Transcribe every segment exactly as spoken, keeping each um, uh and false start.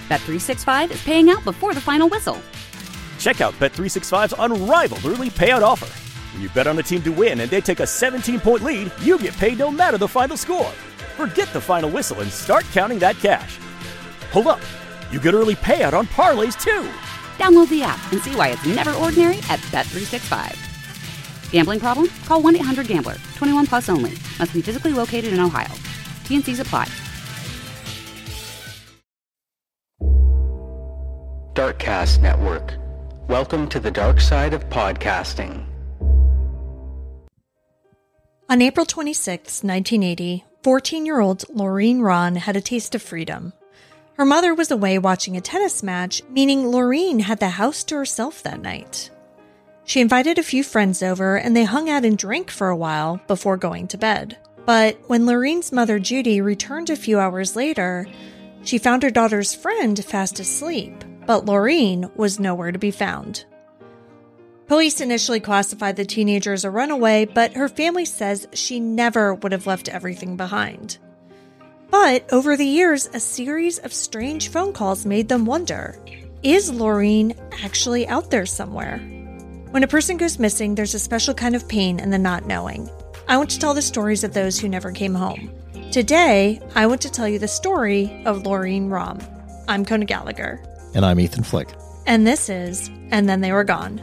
Bet three sixty-five is paying out before the final whistle. Check out Bet three sixty-five's unrivaled early payout offer. When you bet on a team to win and they take a seventeen-point lead, you get paid no matter the final score. Forget the final whistle and start counting that cash. Hold up. You get early payout on parlays, too. Download the app and see why it's never ordinary at Bet three sixty-five. Gambling problem? Call one eight hundred gambler. twenty-one plus only. Must be physically located in Ohio. T and Cs apply. Darkcast Network. Welcome to the dark side of podcasting. On April twenty-sixth, nineteen eighty, fourteen-year-old Laureen Ron had a taste of freedom. Her mother was away watching a tennis match, meaning Laureen had the house to herself that night. She invited a few friends over, and they hung out and drank for a while before going to bed. But when Laureen's mother, Judy, returned a few hours later, she found her daughter's friend fast asleep, but Laureen was nowhere to be found. Police initially classified the teenager as a runaway, but her family says she never would have left everything behind. But over the years, a series of strange phone calls made them wonder, is Laureen actually out there somewhere? When a person goes missing, there's a special kind of pain in the not knowing. I want to tell the stories of those who never came home. Today, I want to tell you the story of Laureen Rom. I'm Kona Gallagher. And I'm Ethan Flick. And this is And Then They Were Gone.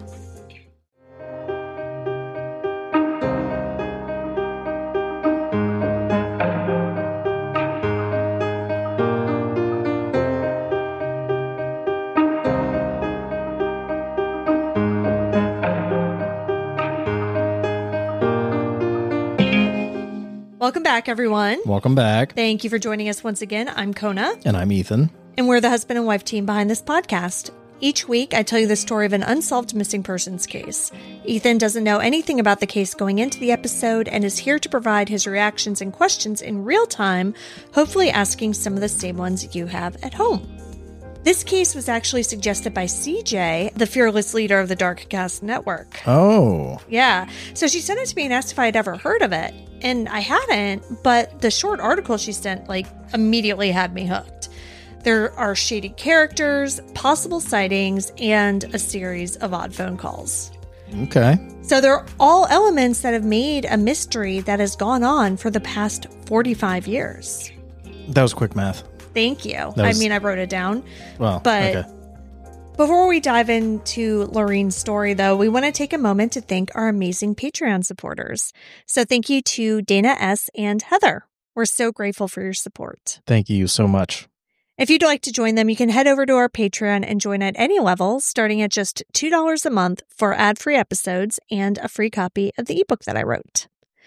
Welcome back, everyone. Welcome back. Thank you for joining us once again. I'm Kona. And I'm Ethan. And we're the husband and wife team behind this podcast. Each week, I tell you the story of an unsolved missing persons case. Ethan doesn't know anything about the case going into the episode and is here to provide his reactions and questions in real time, hopefully asking some of the same ones you have at home. This case was actually suggested by C J, the fearless leader of the Darkcast Network. Oh. Yeah. So she sent it to me and asked if I had ever heard of it. And I hadn't, but the short article she sent, like, immediately had me hooked. There are shady characters, possible sightings, and a series of odd phone calls. Okay. So they're all elements that have made a mystery that has gone on for the past forty-five years. That was quick math. Thank you. Was, I mean, I wrote it down. Well, but okay. Before we dive into Laureen's story, though, we want to take a moment to thank our amazing Patreon supporters. So thank you to Dana S. and Heather. We're so grateful for your support. Thank you so much. If you'd like to join them, you can head over to our Patreon and join at any level, starting at just two dollars a month for ad-free episodes and a free copy of the ebook that I wrote.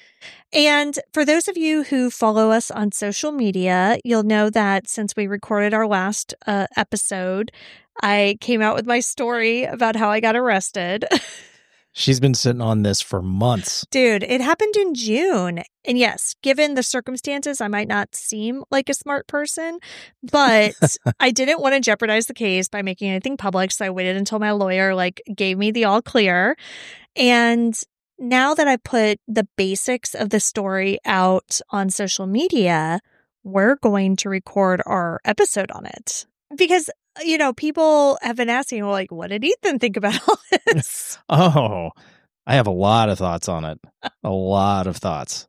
And for those of you who follow us on social media, you'll know that since we recorded our last uh, episode, I came out with my story about how I got arrested. She's been sitting on this for months. Dude, it happened in June. And yes, given the circumstances, I might not seem like a smart person, but I didn't want to jeopardize the case by making anything public. So I waited until my lawyer like gave me the all clear. And now that I put the basics of the story out on social media, we're going to record our episode on it. Because, you know, people have been asking, well, like, what did Ethan think about all this? Oh, I have a lot of thoughts on it. A lot of thoughts.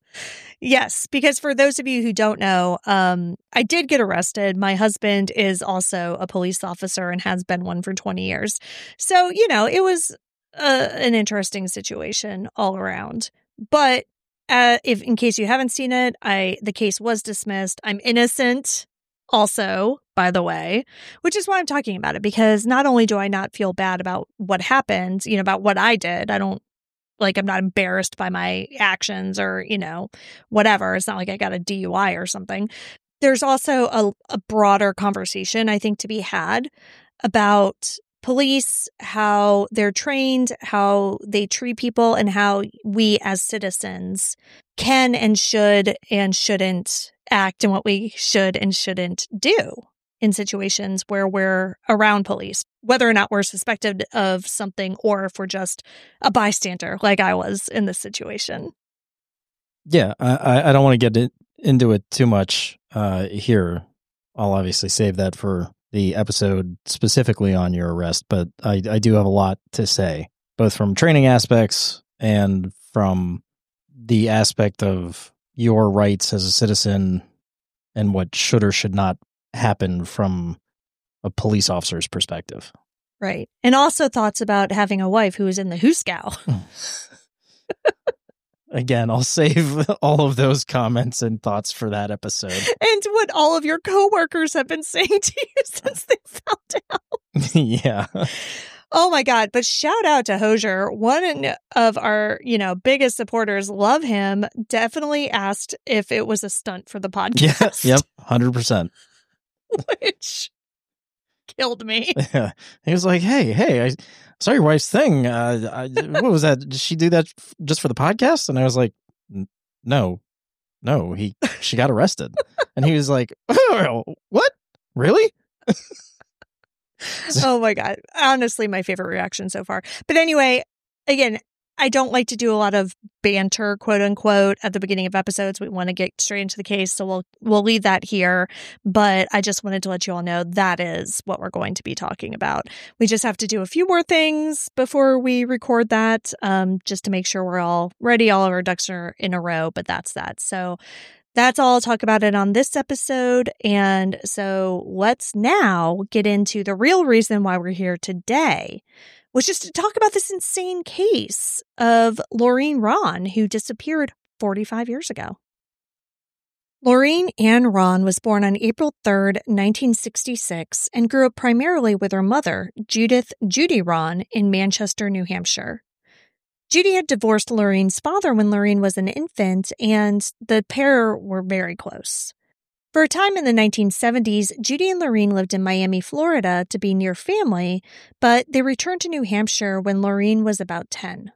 Yes, because for those of you who don't know, um, I did get arrested. My husband is also a police officer and has been one for twenty years. So, you know, it was Uh, an interesting situation all around. But uh, if in case you haven't seen it, I the case was dismissed. I'm innocent also, by the way, which is why I'm talking about it, because not only do I not feel bad about what happened, you know, about what I did, I don't like I'm not embarrassed by my actions or, you know, whatever. It's not like I got a D U I or something. There's also a, a broader conversation, I think, to be had about police, how they're trained, how they treat people, and how we as citizens can and should and shouldn't act and what we should and shouldn't do in situations where we're around police, whether or not we're suspected of something or if we're just a bystander like I was in this situation. Yeah, I, I don't want to get in, into it too much uh, here. I'll obviously save that for the episode specifically on your arrest, but I, I do have a lot to say, both from training aspects and from the aspect of your rights as a citizen and what should or should not happen from a police officer's perspective. Right. And also thoughts about having a wife who is in the Hooskow. Again, I'll save all of those comments and thoughts for that episode. And what all of your coworkers have been saying to you since they found out. Yeah. Oh my God. But shout out to Hosier. One of our, you know, biggest supporters, love him, definitely asked if it was a stunt for the podcast. Yeah, yep, one hundred percent. Which killed me. Yeah. He was like, hey, hey, I saw your wife's thing. Uh, I, what was that? Did she do that f- just for the podcast? And I was like, no, no, he, she got arrested. And he was like, oh, what? Really? Oh my God. Honestly, my favorite reaction so far. But anyway, again, I don't like to do a lot of banter, quote unquote, at the beginning of episodes. We want to get straight into the case, so we'll we'll leave that here. But I just wanted to let you all know that is what we're going to be talking about. We just have to do a few more things before we record that, um, just to make sure we're all ready, all of our ducks are in a row. But that's that. So that's all I'll talk about it on this episode. And so let's now get into the real reason why we're here today, which is to talk about this insane case of Laureen Rahn, who disappeared forty-five years ago. Laureen Ann Rahn was born on April third, nineteen sixty-six, and grew up primarily with her mother, Judith Judy Rahn, in Manchester, New Hampshire. Judy had divorced Laureen's father when Laureen was an infant, and the pair were very close. For a time in the nineteen seventies, Judy and Laureen lived in Miami, Florida to be near family, but they returned to New Hampshire when Laureen was about ten.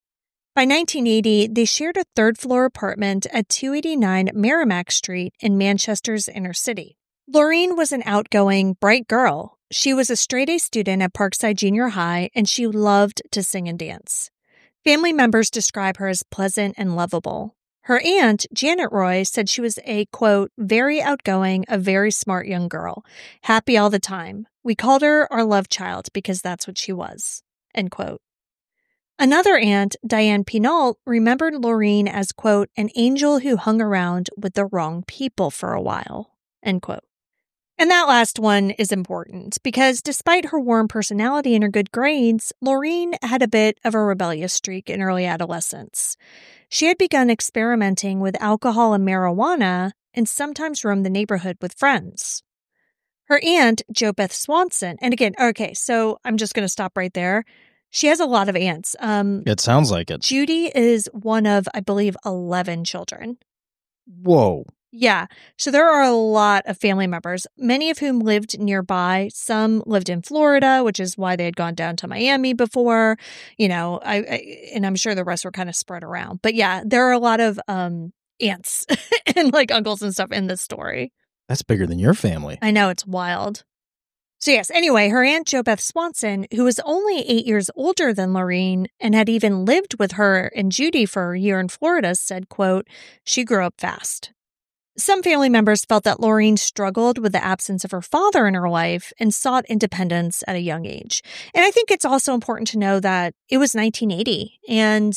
By nineteen eighty, they shared a third-floor apartment at two eighty-nine Merrimack Street in Manchester's inner city. Laureen was an outgoing, bright girl. She was a straight-A student at Parkside Junior High, and she loved to sing and dance. Family members describe her as pleasant and lovable. Her aunt, Janet Roy, said she was a, quote, very outgoing, a very smart young girl, happy all the time. We called her our love child because that's what she was, end quote. Another aunt, Diane Pinault, remembered Laureen as, quote, an angel who hung around with the wrong people for a while, end quote. And that last one is important because despite her warm personality and her good grades, Laureen had a bit of a rebellious streak in early adolescence. She had begun experimenting with alcohol and marijuana and sometimes roamed the neighborhood with friends. Her aunt, Jo Beth Swanson, and again, okay, so I'm just going to stop right there. She has a lot of aunts. Um, It sounds like it. Judy is one of, I believe, eleven children. Whoa. Yeah. So there are a lot of family members, many of whom lived nearby. Some lived in Florida, which is why they had gone down to Miami before, you know, I, I and I'm sure the rest were kind of spread around. But yeah, there are a lot of um, aunts and like uncles and stuff in this story. That's bigger than your family. I know, it's wild. So yes, anyway, her aunt Jo Beth Swanson, who was only eight years older than Laureen and had even lived with her and Judy for a year in Florida, said, quote, she grew up fast. Some family members felt that Laureen struggled with the absence of her father in her life and sought independence at a young age. And I think it's also important to know that it was nineteen eighty and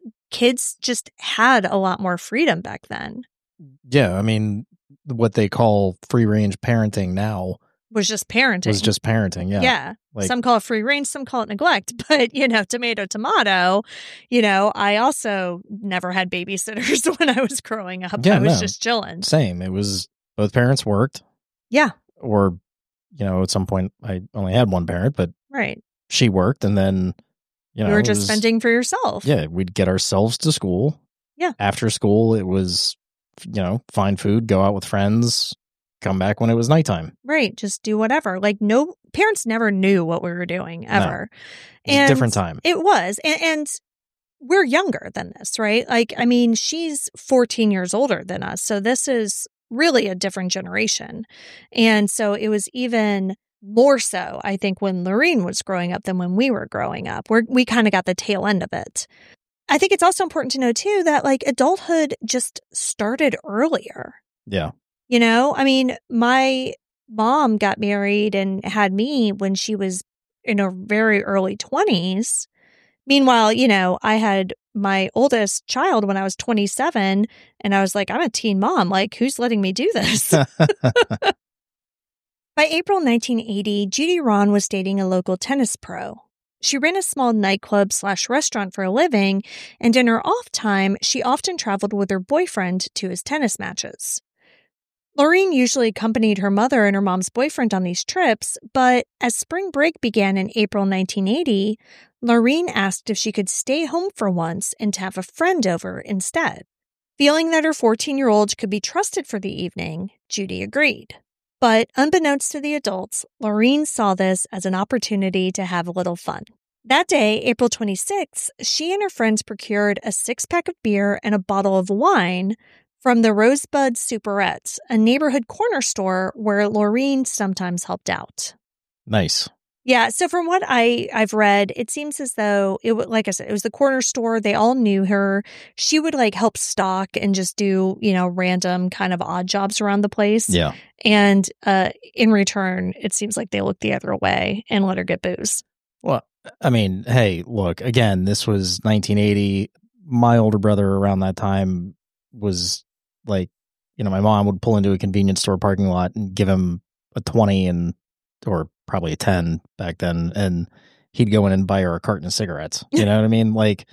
kids just had a lot more freedom back then. Yeah, I mean, what they call free-range parenting now Was just parenting. was just parenting, yeah. Yeah. Like, some call it free range, some call it neglect. But, you know, tomato, tomato, you know, I also never had babysitters when I was growing up. Yeah, I was no. just chilling. same. It was both parents worked. Yeah. Or, you know, at some point I only had one parent, but Right. she worked and then, you know. You were it just was- fending for yourself. Yeah, we'd get ourselves to school. Yeah. After school, it was, you know, find food, go out with friends, come back when it was nighttime. Right. Just do whatever. Like, no, parents never knew what we were doing ever. It was a different time. It was. And, and we're younger than this, right? Like, I mean, she's fourteen years older than us. So this is really a different generation. And so it was even more so, I think, when Laureen was growing up than when we were growing up. We're, we kind of got the tail end of it. I think it's also important to know, too, that like adulthood just started earlier. Yeah. You know, I mean, my mom got married and had me when she was in her very early twenties. Meanwhile, you know, I had my oldest child when I was twenty-seven, and I was like, I'm a teen mom. Like, who's letting me do this? By April nineteen eighty, Judy Rahn was dating a local tennis pro. She ran a small nightclub slash restaurant for a living, and in her off time, she often traveled with her boyfriend to his tennis matches. Lorene usually accompanied her mother and her mom's boyfriend on these trips, but as spring break began in April nineteen eighty, Lorene asked if she could stay home for once and to have a friend over instead. Feeling that her fourteen-year-old could be trusted for the evening, Judy agreed. But unbeknownst to the adults, Lorene saw this as an opportunity to have a little fun. That day, April twenty-sixth, she and her friends procured a six-pack of beer and a bottle of wine from the Rosebud Superette, a neighborhood corner store where Lorene sometimes helped out. Nice. Yeah, so from what I, I've read, it seems as though, it would, like I said, it was the corner store. They all knew her. She would like help stock and just do, you know, random kind of odd jobs around the place. Yeah. And uh, in return, it seems like they looked the other way and let her get booze. Well, I mean, hey, look, again, this was nineteen eighty. My older brother around that time was like, you know, my mom would pull into a convenience store parking lot and give him a twenty and, or probably a ten back then, and he'd go in and buy her a carton of cigarettes. You know what I mean? Like,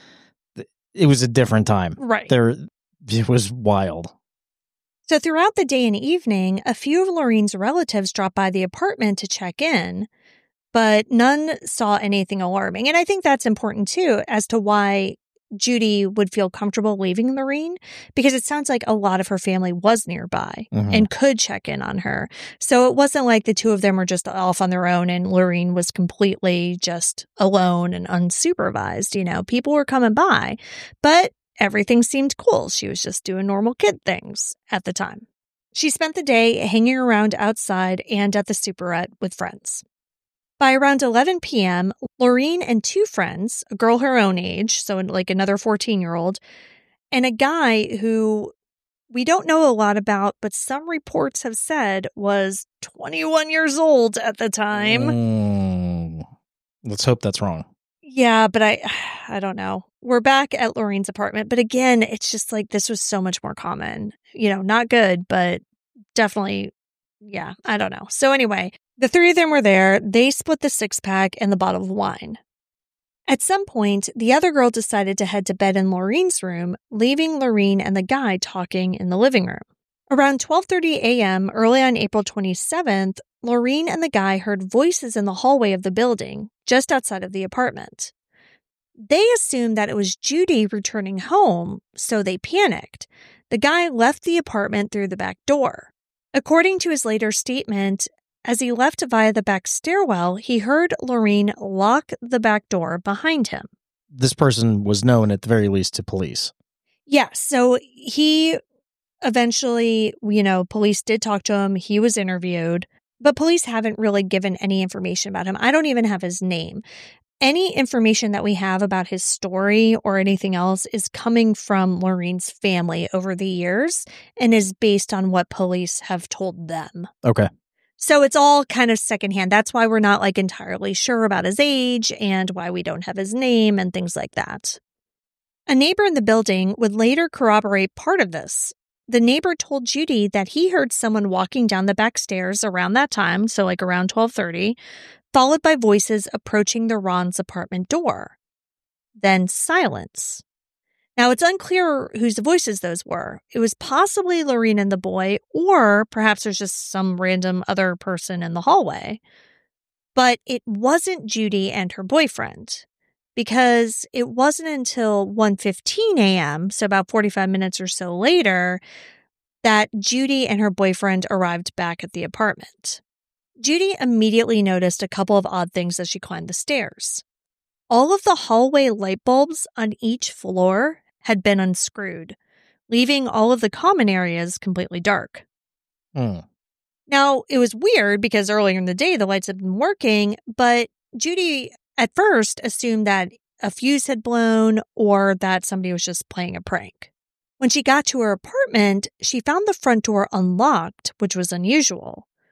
it was a different time. Right. There, it was wild. So throughout the day and evening, a few of Lorene's relatives dropped by the apartment to check in, but none saw anything alarming. And I think that's important too, as to why Judy would feel comfortable leaving Lorene, because it sounds like a lot of her family was nearby mm-hmm. and could check in on her. So it wasn't like the two of them were just off on their own and Lorene was completely just alone and unsupervised. You know, people were coming by, but everything seemed cool. She was just doing normal kid things at the time. She spent the day hanging around outside and at the Superette with friends. By around eleven p.m., Lorene and two friends, a girl her own age, so like another fourteen-year-old, and a guy who we don't know a lot about, but some reports have said was twenty-one years old at the time. Mm, let's hope that's wrong. Yeah, but I I don't know. We're back at Lorene's apartment, but again, it's just like this was so much more common. You know, not good, but definitely, yeah, I don't know. So anyway, the three of them were there. They split the six-pack and the bottle of wine. At some point, the other girl decided to head to bed in Lorene's room, leaving Lorene and the guy talking in the living room. Around twelve thirty a.m., early on April twenty-seventh, Lorene and the guy heard voices in the hallway of the building, just outside of the apartment. They assumed that it was Judy returning home, so they panicked. The guy left the apartment through the back door. According to his later statement, as he left via the back stairwell, he heard Lorene lock the back door behind him. This person was known at the very least to police. Yeah, so he eventually, you know, police did talk to him. He was interviewed, but police haven't really given any information about him. I don't even have his name. Any information that we have about his story or anything else is coming from Lorene's family over the years and is based on what police have told them. Okay. So it's all kind of secondhand. That's why we're not like entirely sure about his age and why we don't have his name and things like that. A neighbor in the building would later corroborate part of this. The neighbor told Judy that he heard someone walking down the back stairs around that time, so like around twelve thirty, followed by voices approaching the Rahn's apartment door. Then silence. Now, it's unclear whose voices those were. It was possibly Lorene and the boy, or perhaps there's just some random other person in the hallway. But it wasn't Judy and her boyfriend, because it wasn't until one fifteen a.m., so about forty-five minutes or so later, that Judy and her boyfriend arrived back at the apartment. Judy immediately noticed a couple of odd things as she climbed the stairs. All of the hallway light bulbs on each floor had been unscrewed, leaving all of the common areas completely dark. Mm. Now, it was weird because earlier in the day the lights had been working, but Judy at first assumed that a fuse had blown or that somebody was just playing a prank. When she got to her apartment, she found the front door unlocked, which was unusual.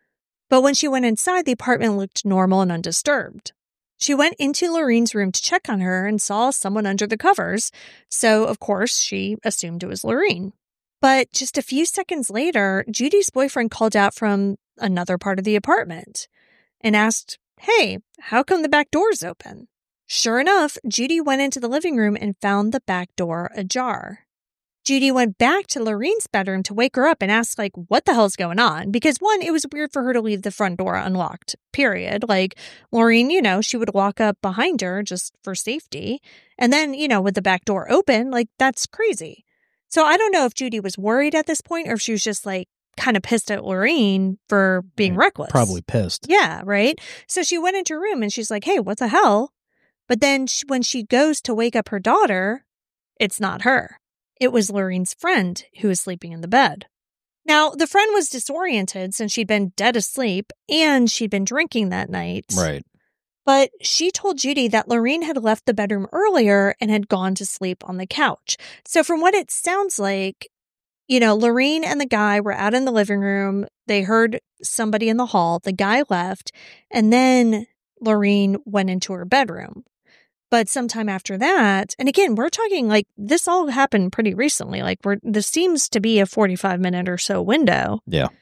But when she went inside, the apartment looked normal and undisturbed. She went into Lorraine's room to check on her and saw someone under the covers, so of course she assumed it was Lorraine. But just a few seconds later, Judy's boyfriend called out from another part of the apartment and asked, "Hey, how come the back door's open?" Sure enough, Judy went into the living room and found the back door ajar. Judy went back to Lorraine's bedroom to wake her up and ask, like, what the hell's going on? Because, one, it was weird for her to leave the front door unlocked, period. Like, Lorraine, you know, she would walk up behind her just for safety. And then, you know, with the back door open, like, that's crazy. So I don't know if Judy was worried at this point or if she was just, like, kind of pissed at Lorraine for being Right. reckless. Probably pissed. Yeah, right? So she went into her room and she's like, hey, what the hell? But then she, when she goes to wake up her daughter, it's not her. It was Lorraine's friend who was sleeping in the bed. Now, the friend was disoriented since she'd been dead asleep and she'd been drinking that night. Right. But she told Judy that Lorraine had left the bedroom earlier and had gone to sleep on the couch. So from what it sounds like, you know, Lorraine and the guy were out in the living room. They heard somebody in the hall. The guy left. And then Lorraine went into her bedroom. But sometime after that, and again, we're talking like this all happened pretty recently. Like we're this seems to be a forty-five minute or so window. Yeah.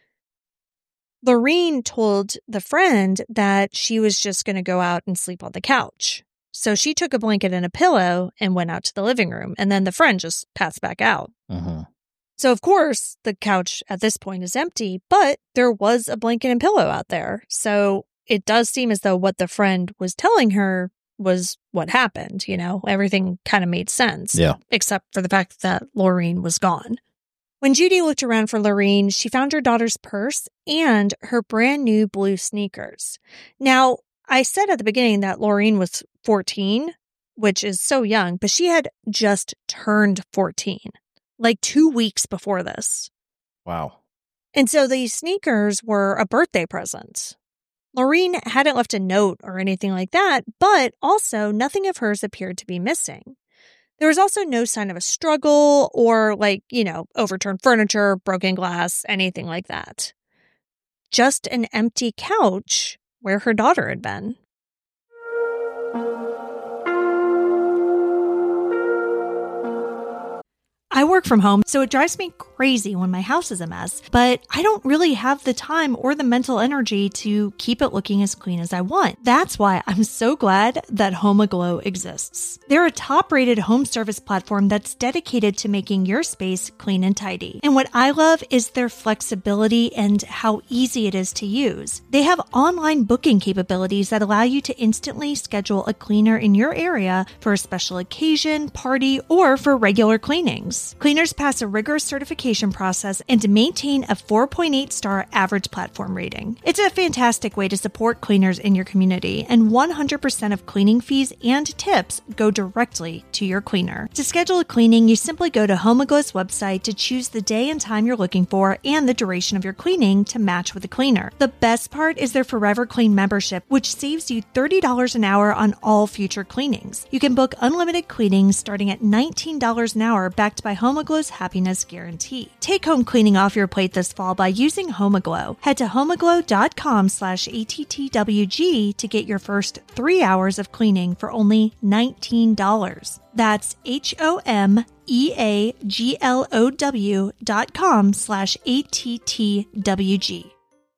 Lorraine told the friend that she was just going to go out and sleep on the couch. So she took a blanket and a pillow and went out to the living room. And then the friend just passed back out. Mm-hmm. So, of course, the couch at this point is empty, but there was a blanket and pillow out there. So it does seem as though what the friend was telling her was what happened. You know, everything kind of made sense. Yeah. Except for the fact that Lorraine was gone. When Judy looked around for Lorraine, she found her daughter's purse and her brand new blue sneakers. Now, I said at the beginning that Lorraine was fourteen, which is so young, but she had just turned fourteen, like two weeks before this. Wow. And so these sneakers were a birthday present. Lorraine hadn't left a note or anything like that, but also nothing of hers appeared to be missing. There was also no sign of a struggle or like, you know, overturned furniture, broken glass, anything like that. Just an empty couch where her daughter had been. I work from home, so it drives me crazy when my house is a mess, but I don't really have the time or the mental energy to keep it looking as clean as I want. That's why I'm so glad that HomeAglow exists. They're a top-rated home service platform that's dedicated to making your space clean and tidy. And what I love is their flexibility and how easy it is to use. They have online booking capabilities that allow you to instantly schedule a cleaner in your area for a special occasion, party, or for regular cleanings. Cleaners pass a rigorous certification process and maintain a four point eight star average platform rating. It's a fantastic way to support cleaners in your community, and one hundred percent of cleaning fees and tips go directly to your cleaner. To schedule a cleaning, you simply go to HomeAglow's website to choose the day and time you're looking for and the duration of your cleaning to match with the cleaner. The best part is their Forever Clean membership, which saves you thirty dollars an hour on all future cleanings. You can book unlimited cleanings starting at nineteen dollars an hour, backed by HomeAglow's happiness guarantee. Take home cleaning off your plate this fall by using HomeAglow. Head to homeaglow.com slash ATTWG to get your first three hours of cleaning for only nineteen dollars. That's H-O-M-E-A-G-L-O-W dot com slash A-T-T-W-G.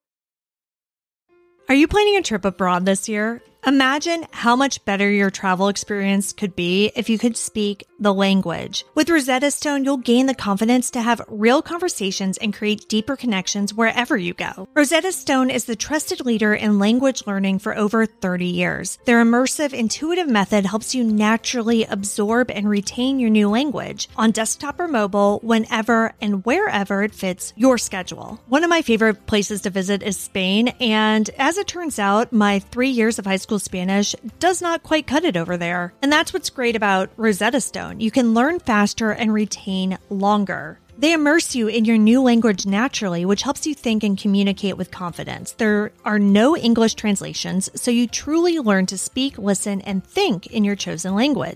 Are you planning a trip abroad this year? Imagine how much better your travel experience could be if you could speak the language. With Rosetta Stone, you'll gain the confidence to have real conversations and create deeper connections wherever you go. Rosetta Stone is the trusted leader in language learning for over thirty years. Their immersive, intuitive method helps you naturally absorb and retain your new language on desktop or mobile whenever and wherever it fits your schedule. One of my favorite places to visit is Spain, and as it turns out, my three years of high school Spanish does not quite cut it over there. And that's what's great about Rosetta Stone. You can learn faster and retain longer. They immerse you in your new language naturally, which helps you think and communicate with confidence. There are no English translations, so you truly learn to speak, listen, and think in your chosen language.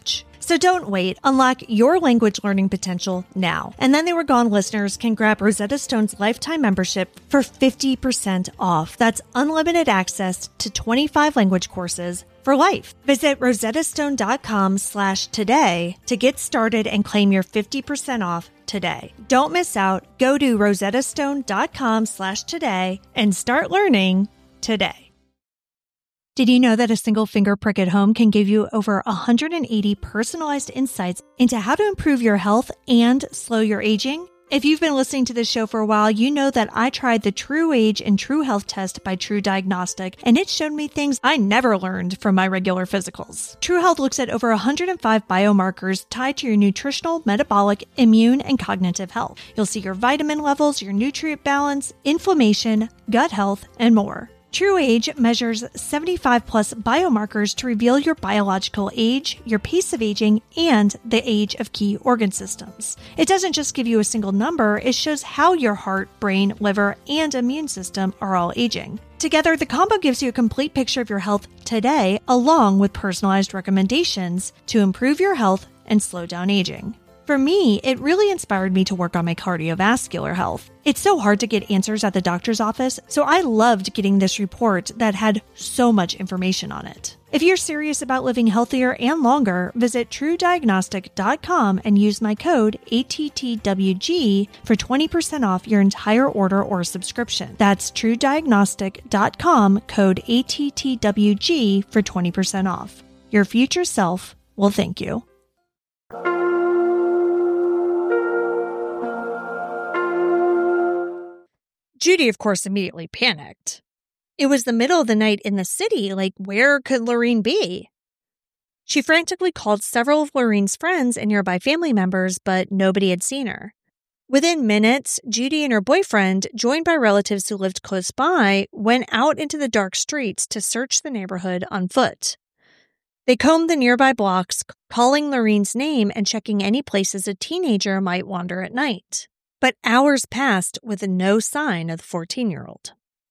So don't wait. Unlock your language learning potential now. And Then They Were Gone listeners can grab Rosetta Stone's lifetime membership for fifty percent off. That's unlimited access to twenty-five language courses for life. Visit rosettastone.com slash today to get started and claim your fifty percent off today. Don't miss out. Go to rosettastone.com slash today and start learning today. Did you know that a single finger prick at home can give you over one hundred eighty personalized insights into how to improve your health and slow your aging? If you've been listening to this show for a while, you know that I tried the True Age and True Health test by True Diagnostic, and it showed me things I never learned from my regular physicals. True Health looks at over one hundred five biomarkers tied to your nutritional, metabolic, immune, and cognitive health. You'll see your vitamin levels, your nutrient balance, inflammation, gut health, and more. True Age measures seventy-five plus biomarkers to reveal your biological age, your pace of aging, and the age of key organ systems. It doesn't just give you a single number, it shows how your heart, brain, liver, and immune system are all aging. Together, the combo gives you a complete picture of your health today, along with personalized recommendations to improve your health and slow down aging. For me, it really inspired me to work on my cardiovascular health. It's so hard to get answers at the doctor's office, so I loved getting this report that had so much information on it. If you're serious about living healthier and longer, visit true diagnostic dot com and use my code A T T W G for twenty percent off your entire order or subscription. That's true diagnostic dot com, code A T T W G for twenty percent off. Your future self will thank you. Judy, of course, immediately panicked. It was the middle of the night in the city. Like, where could Lorene be? She frantically called several of Lorene's friends and nearby family members, but nobody had seen her. Within minutes, Judy and her boyfriend, joined by relatives who lived close by, went out into the dark streets to search the neighborhood on foot. They combed the nearby blocks, calling Lorene's name and checking any places a teenager might wander at night. But hours passed with no sign of the fourteen-year-old.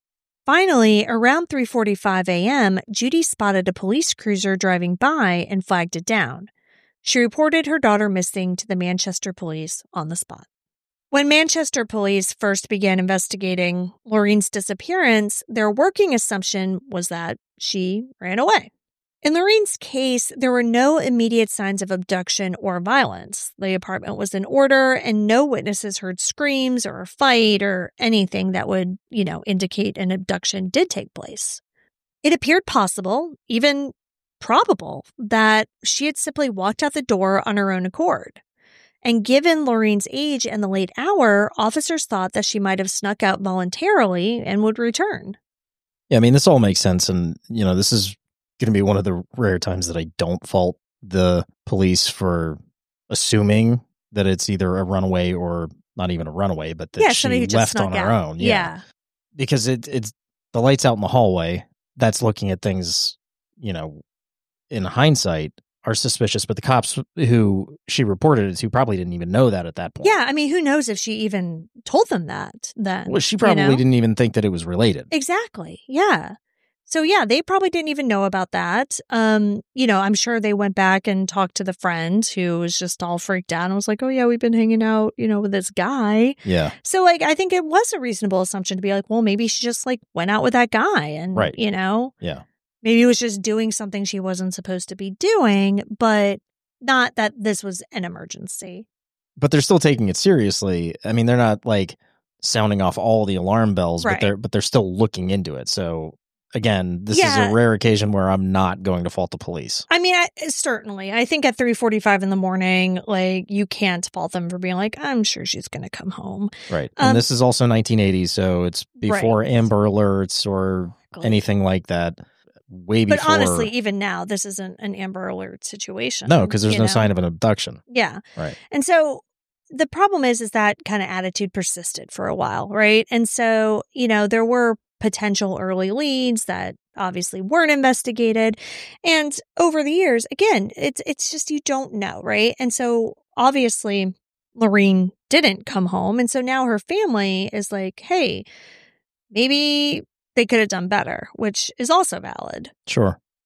Finally, around three forty-five a.m., Judy spotted a police cruiser driving by and flagged it down. She reported her daughter missing to the Manchester police on the spot. When Manchester police first began investigating Lorene's disappearance, their working assumption was that she ran away. In Lorene's case, there were no immediate signs of abduction or violence. The apartment was in order, and no witnesses heard screams or a fight or anything that would, you know, indicate an abduction did take place. It appeared possible, even probable, that she had simply walked out the door on her own accord. And given Lorene's age and the late hour, officers thought that she might have snuck out voluntarily and would return. Yeah, I mean, this all makes sense. And, you know, this is going to be one of the rare times that I don't fault the police for assuming that it's either a runaway or not even a runaway, but that yeah, she left on her out. own. Yeah. yeah. Because it, it's the lights out in the hallway. That's looking at things, you know, in hindsight are suspicious, but the cops who she reported it to probably didn't even know that at that point. Yeah. I mean, who knows if she even told them that then? Well, she probably you know? didn't even think that it was related. Exactly. Yeah. So, yeah, they probably didn't even know about that. Um, you know, I'm sure they went back and talked to the friend who was just all freaked out and was like, oh, yeah, we've been hanging out, you know, with this guy. Yeah. So, like, I think it was a reasonable assumption to be like, well, maybe she just, like, went out with that guy and, right. you know. Yeah. Maybe it was just doing something she wasn't supposed to be doing, but not that this was an emergency. But they're still taking it seriously. I mean, they're not, like, sounding off all the alarm bells, right. but they're but they're still looking into it. So again, this yeah. is a rare occasion where I'm not going to fault the police. I mean, I, certainly. I think at three forty-five in the morning, like, you can't fault them for being like, I'm sure she's going to come home. Right. And um, this is also nineteen eighty, so it's before right. Amber Alerts or exactly. anything like that. Way before. But honestly, even now, this isn't an Amber Alert situation. No, because there's no know? sign of an abduction. Yeah. Right. And so the problem is, is that kind of attitude persisted for a while, right? And so, you know, there were potential early leads that obviously weren't investigated. And over the years, again, it's it's just you don't know, right? And so obviously Lorene didn't come home. And so now her family is like, hey, maybe they could have done better, which is also valid. Sure.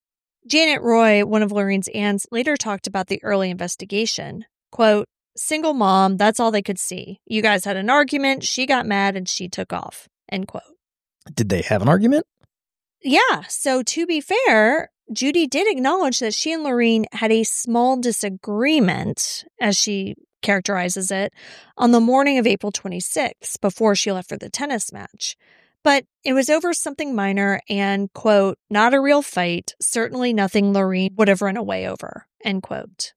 Janet Roy, one of Lorraine's aunts, later talked about the early investigation. Quote, "Single mom, that's all they could see. You guys had an argument, she got mad, and she took off." End quote. Did they have an argument? Yeah, so to be fair, Judy did acknowledge that she and Lorraine had a small disagreement, as she characterizes it, on the morning of April twenty-sixth, before she left for the tennis match. But it was over something minor and, quote, "not a real fight, certainly nothing Lorraine would have run away over," end quote.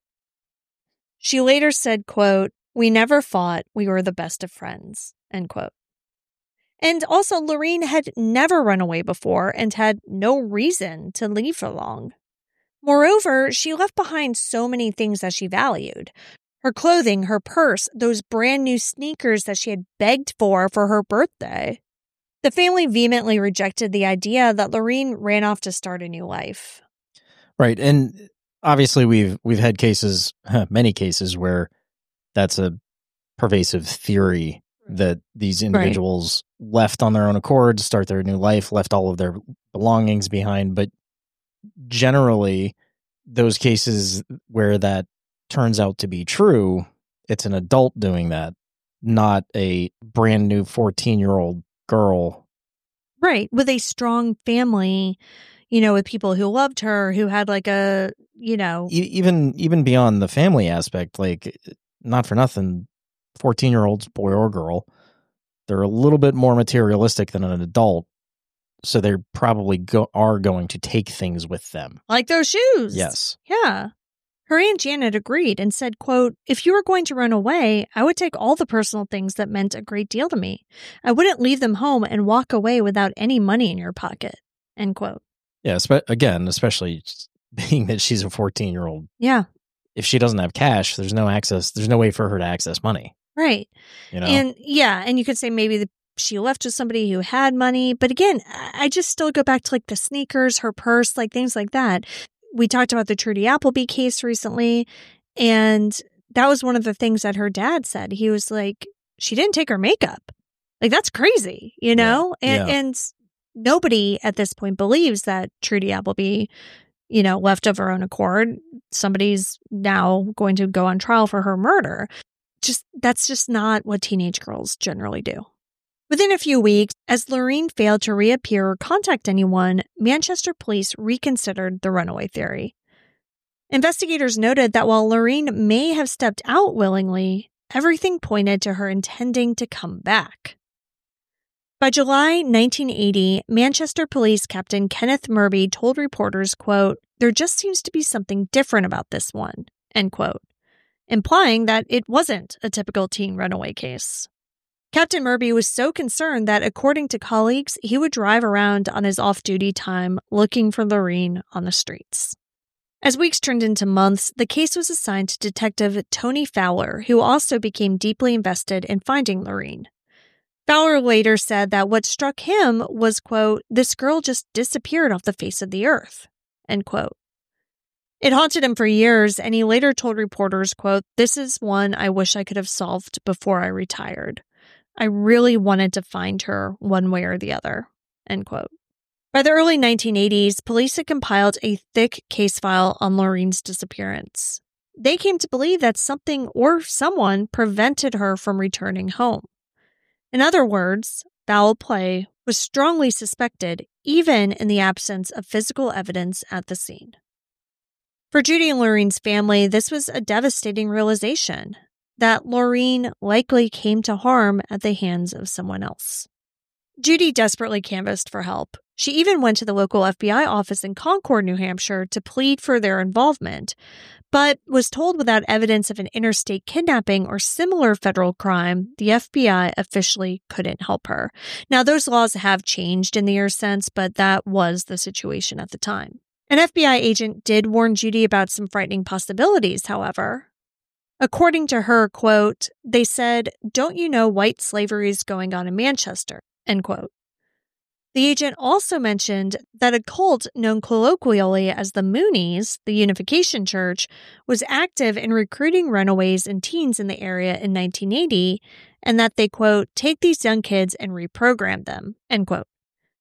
She later said, quote, "We never fought, we were the best of friends," end quote. And also, Lorraine had never run away before and had no reason to leave for long. Moreover, she left behind so many things that she valued. Her clothing, her purse, those brand new sneakers that she had begged for for her birthday. The family vehemently rejected the idea that Lorraine ran off to start a new life. Right. And obviously we've we've had cases, many cases, where that's a pervasive theory that these individuals right. left on their own accord, start their new life, left all of their belongings behind. But generally, those cases where that turns out to be true, it's an adult doing that, not a brand new fourteen-year-old girl. Right. With a strong family, you know, with people who loved her, who had like a, you know. E- even even beyond the family aspect, like, not for nothing, fourteen-year-olds, boy or girl, they're a little bit more materialistic than an adult. So they probably go- are going to take things with them. Like those shoes. Yes. Yeah. Her Aunt Janet agreed and said, quote, "If you were going to run away, I would take all the personal things that meant a great deal to me. I wouldn't leave them home and walk away without any money in your pocket," end quote. Yeah, spe- again, especially being that she's a fourteen-year-old. Yeah. If she doesn't have cash, there's no access, there's no way for her to access money. Right. You know? And yeah, and you could say maybe the, she left with somebody who had money. But again, I just still go back to like the sneakers, her purse, like things like that. We talked about the Trudy Appleby case recently, and that was one of the things that her dad said. He was like, she didn't take her makeup. Like, that's crazy, you know? Yeah. And, yeah. and nobody at this point believes that Trudy Appleby, you know, left of her own accord. Somebody's now going to go on trial for her murder. Just that's just not what teenage girls generally do. Within a few weeks, as Lorraine failed to reappear or contact anyone, Manchester police reconsidered the runaway theory. Investigators noted that while Lorraine may have stepped out willingly, everything pointed to her intending to come back. By July nineteen eighty, Manchester Police Captain Kenneth Murby told reporters, quote, "There just seems to be something different about this one," end quote, implying that it wasn't a typical teen runaway case. Captain Murby was so concerned that, according to colleagues, he would drive around on his off-duty time looking for Lorraine on the streets. As weeks turned into months, the case was assigned to Detective Tony Fowler, who also became deeply invested in finding Lorraine. Fowler later said that what struck him was, quote, "This girl just disappeared off the face of the earth," end quote. It haunted him for years, and he later told reporters, quote, "This is one I wish I could have solved before I retired. I really wanted to find her one way or the other," end quote. By the early nineteen eighties, police had compiled a thick case file on Lorraine's disappearance. They came to believe that something or someone prevented her from returning home. In other words, foul play was strongly suspected, even in the absence of physical evidence at the scene. For Judy and Lorraine's family, this was a devastating realization that Lorraine likely came to harm at the hands of someone else. Judy desperately canvassed for help. She even went to the local F B I office in Concord, New Hampshire, to plead for their involvement, but was told without evidence of an interstate kidnapping or similar federal crime, the F B I officially couldn't help her. Now, those laws have changed in the years since, but that was the situation at the time. An F B I agent did warn Judy about some frightening possibilities, however. According to her, quote, "They said, 'Don't you know white slavery is going on in Manchester?'" End quote. The agent also mentioned that a cult known colloquially as the Moonies, the Unification Church, was active in recruiting runaways and teens in the area in nineteen eighty, and that they, quote, "take these young kids and reprogram them," end quote.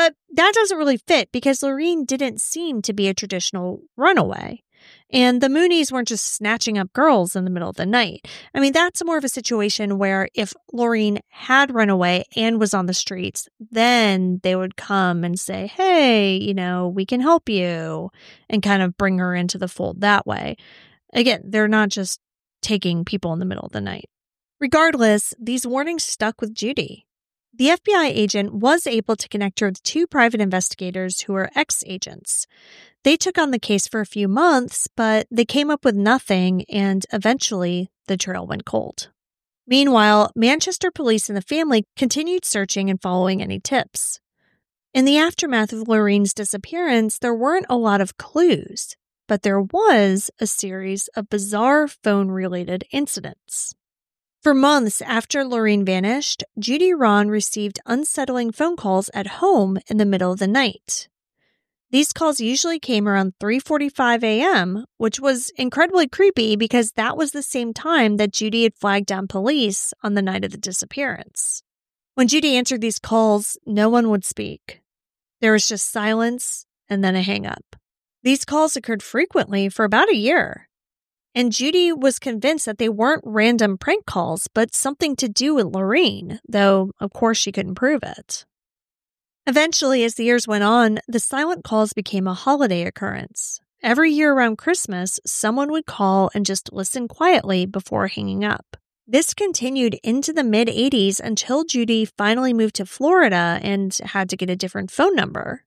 But that doesn't really fit because Lorene didn't seem to be a traditional runaway. And the Moonies weren't just snatching up girls in the middle of the night. I mean, that's more of a situation where if Lorene had run away and was on the streets, then they would come and say, hey, you know, we can help you, and kind of bring her into the fold that way. Again, they're not just taking people in the middle of the night. Regardless, these warnings stuck with Judy. The F B I agent was able to connect her with two private investigators who were ex-agents. They took on the case for a few months, but they came up with nothing, and eventually the trail went cold. Meanwhile, Manchester police and the family continued searching and following any tips. In the aftermath of Lorene's disappearance, there weren't a lot of clues, but there was a series of bizarre phone-related incidents. For months after Lorene vanished, Judy Rahn received unsettling phone calls at home in the middle of the night. These calls usually came around three forty-five a.m., which was incredibly creepy because that was the same time that Judy had flagged down police on the night of the disappearance. When Judy answered these calls, no one would speak. There was just silence and then a hang-up. These calls occurred frequently for about a year. And Judy was convinced that they weren't random prank calls, but something to do with Lorene, though, of course, she couldn't prove it. Eventually, as the years went on, the silent calls became a holiday occurrence. Every year around Christmas, someone would call and just listen quietly before hanging up. This continued into the mid-eighties until Judy finally moved to Florida and had to get a different phone number.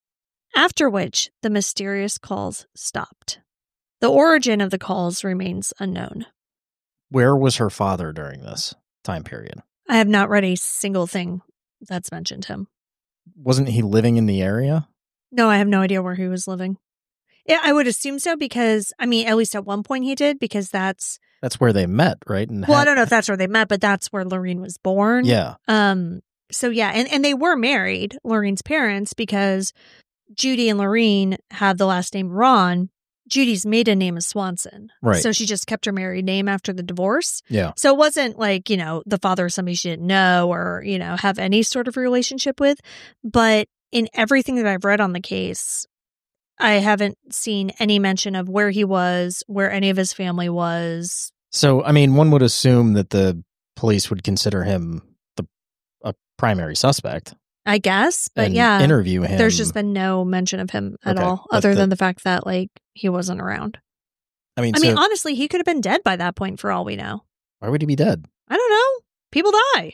After which, the mysterious calls stopped. The origin of the calls remains unknown. Where was her father during this time period? I have not read a single thing that's mentioned him. Wasn't he living in the area? No, I have no idea where he was living. Yeah, I would assume so because, I mean, at least at one point he did, because that's... That's where they met, right? And well, had... I don't know if that's where they met, but that's where Lorene was born. Yeah. Um. So, yeah, and, and they were married, Lorene's parents, because Judy and Lorene had the last name Rahn. Judy's maiden name is Swanson. Right. So she just kept her married name after the divorce. Yeah. So it wasn't like, you know, the father of somebody she didn't know or, you know, have any sort of relationship with. But in everything that I've read on the case, I haven't seen any mention of where he was, where any of his family was. So, I mean, one would assume that the police would consider him the a primary suspect. I guess, but and yeah, interview him. There's just been no mention of him at Okay, all, but other the- than the fact that, like, he wasn't around. I mean, I so mean, honestly, he could have been dead by that point for all we know. why would he be dead? I don't know. People die.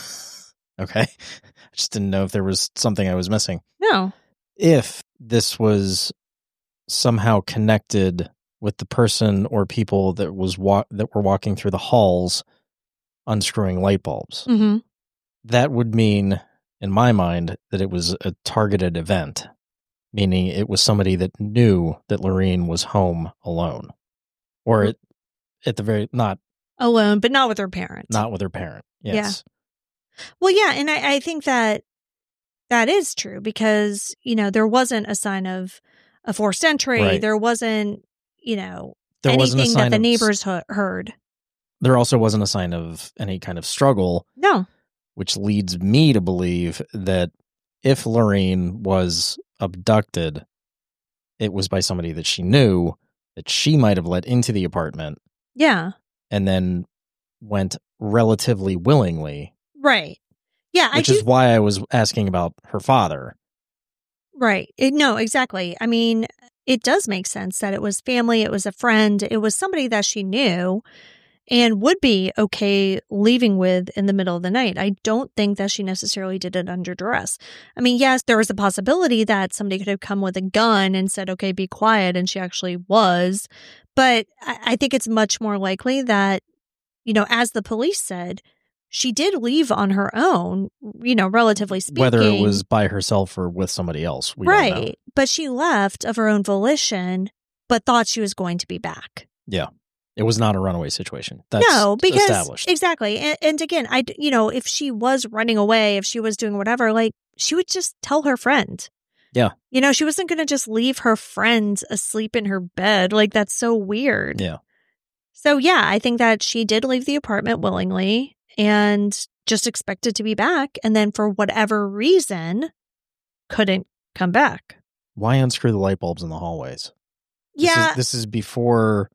Okay. I just didn't know if there was something I was missing. No. If this was somehow connected with the person or people that was wa- that were walking through the halls unscrewing light bulbs, Mm-hmm. that would mean, in my mind, that it was a targeted event, meaning it was somebody that knew that Lorene was home alone, or at, at the very not Alone, but not with her parents. not with her parent. Yes. Well, yeah, and I, I think that that is true because, you know, there wasn't a sign of a forced entry. Right. There wasn't, you know, There wasn't a anything that sign the of- neighbors he- heard. There also wasn't a sign of any kind of struggle, No. which leads me to believe that if Lorene was abducted, it was by somebody that she knew, that she might have let into the apartment Yeah. and then went relatively willingly, Right. Yeah, I which do. is why I was asking about her father. Right. It, no, exactly. I mean, it does make sense that it was family, it was a friend, it was somebody that she knew and would be okay leaving with in the middle of the night. I don't think that she necessarily did it under duress. I mean, yes, there was a possibility that somebody could have come with a gun and said, okay, be quiet, and she actually was. But I, I think it's much more likely that, you know, as the police said, she did leave on her own, you know, relatively speaking. Whether it was by herself or with somebody else. We don't know. Right. But she left of her own volition, but thought she was going to be back. Yeah. It was not a runaway situation. That's no, because established. exactly. And, and again, I, you know, if she was running away, if she was doing whatever, like she would just tell her friend. Yeah. You know, she wasn't going to just leave her friend asleep in her bed. Like that's so weird. Yeah. So yeah, I think that she did leave the apartment willingly and just expected to be back. And then for whatever reason, couldn't come back. Why unscrew the light bulbs in the hallways? This Yeah. Is, this is before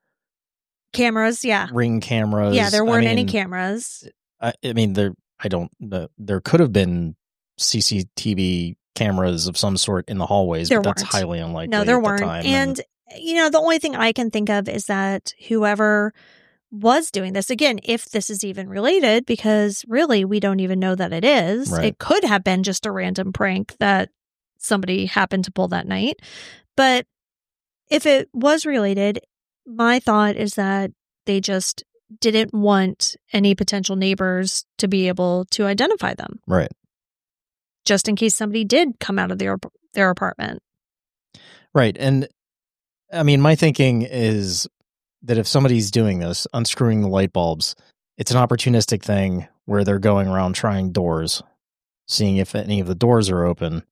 Cameras, yeah. Ring cameras. Yeah, there weren't I any mean, cameras. I, I mean, there. I don't. The, there could have been C C T V cameras of some sort in the hallways, There but that's weren't. highly unlikely. No, there at the weren't. time. And, you know, the only thing I can think of is that whoever was doing this, again, if this is even related, because really we don't even know that it is, Right. it could have been just a random prank that somebody happened to pull that night. But if it was related, my thought is that they just didn't want any potential neighbors to be able to identify them, right. just in case somebody did come out of their their apartment. Right. And I mean, my thinking is that if somebody's doing this, unscrewing the light bulbs, it's an opportunistic thing where they're going around trying doors, seeing if any of the doors are open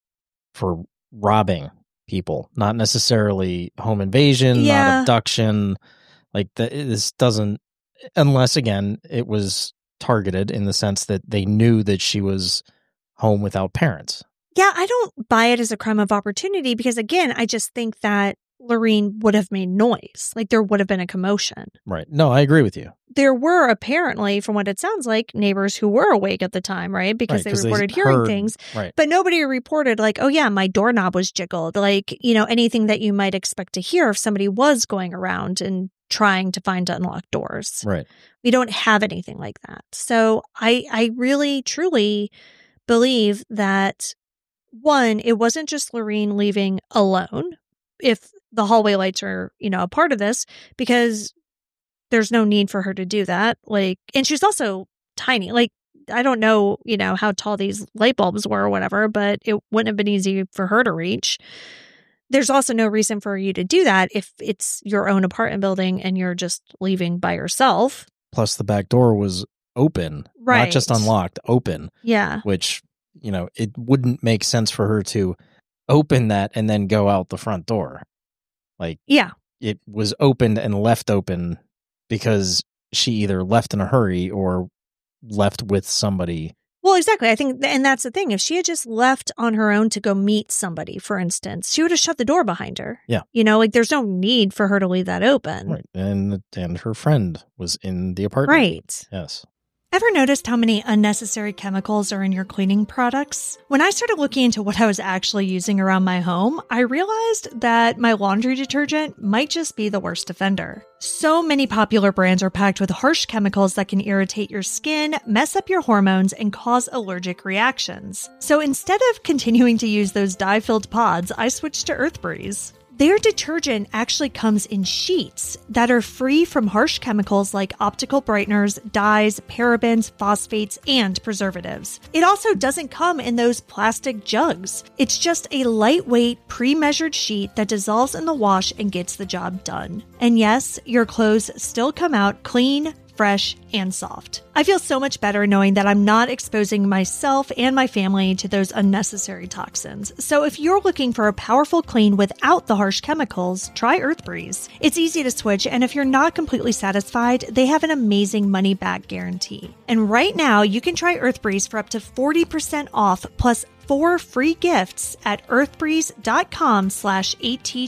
for robbing people, not necessarily home invasion, Yeah. not abduction. Like the, this doesn't, unless again, it was targeted in the sense that they knew that she was home without parents. Yeah, I don't buy it as a crime of opportunity because, again, I just think that Lorene would have made noise. Like there would have been a commotion. Right. No, I agree with you. There were apparently, from what it sounds like, neighbors who were awake at the time, right? Because Right, they 'cause they reported hearing heard- things. Right. But nobody reported like, oh yeah, my doorknob was jiggled. Like, you know, anything that you might expect to hear if somebody was going around and trying to find unlocked doors. Right. We don't have anything like that. So I I really, truly believe that, one, it wasn't just Lorene leaving alone. If the hallway lights are, you know, a part of this, because there's no need for her to do that. Like, and she's also tiny. Like, I don't know, you know, how tall these light bulbs were or whatever, but it wouldn't have been easy for her to reach. There's also no reason for you to do that if it's your own apartment building and you're just leaving by yourself. Plus the back door was open, Right. not just unlocked, open, Yeah. which, you know, it wouldn't make sense for her to open that and then go out the front door. Like, Yeah. it was opened and left open because she either left in a hurry or left with somebody. Well, exactly. I think, and that's the thing. If she had just left on her own to go meet somebody, for instance, she would have shut the door behind her. Yeah. You know, like there's no need for her to leave that open. Right. And and her friend was in the apartment. Right. Yes. Ever noticed how many unnecessary chemicals are in your cleaning products? When I started looking into what I was actually using around my home, I realized that my laundry detergent might just be the worst offender. So many popular brands are packed with harsh chemicals that can irritate your skin, mess up your hormones, and cause allergic reactions. So instead of continuing to use those dye-filled pods, I switched to EarthBreeze. Their detergent actually comes in sheets that are free from harsh chemicals like optical brighteners, dyes, parabens, phosphates, and preservatives. It also doesn't come in those plastic jugs. It's just a lightweight, pre-measured sheet that dissolves in the wash and gets the job done. And yes, your clothes still come out clean, fresh, and soft. I feel so much better knowing that I'm not exposing myself and my family to those unnecessary toxins. So if you're looking for a powerful clean without the harsh chemicals, try EarthBreeze. It's easy to switch, and if you're not completely satisfied, they have an amazing money-back guarantee. And right now, you can try EarthBreeze for up to forty percent off plus four free gifts at earthbreeze.com slash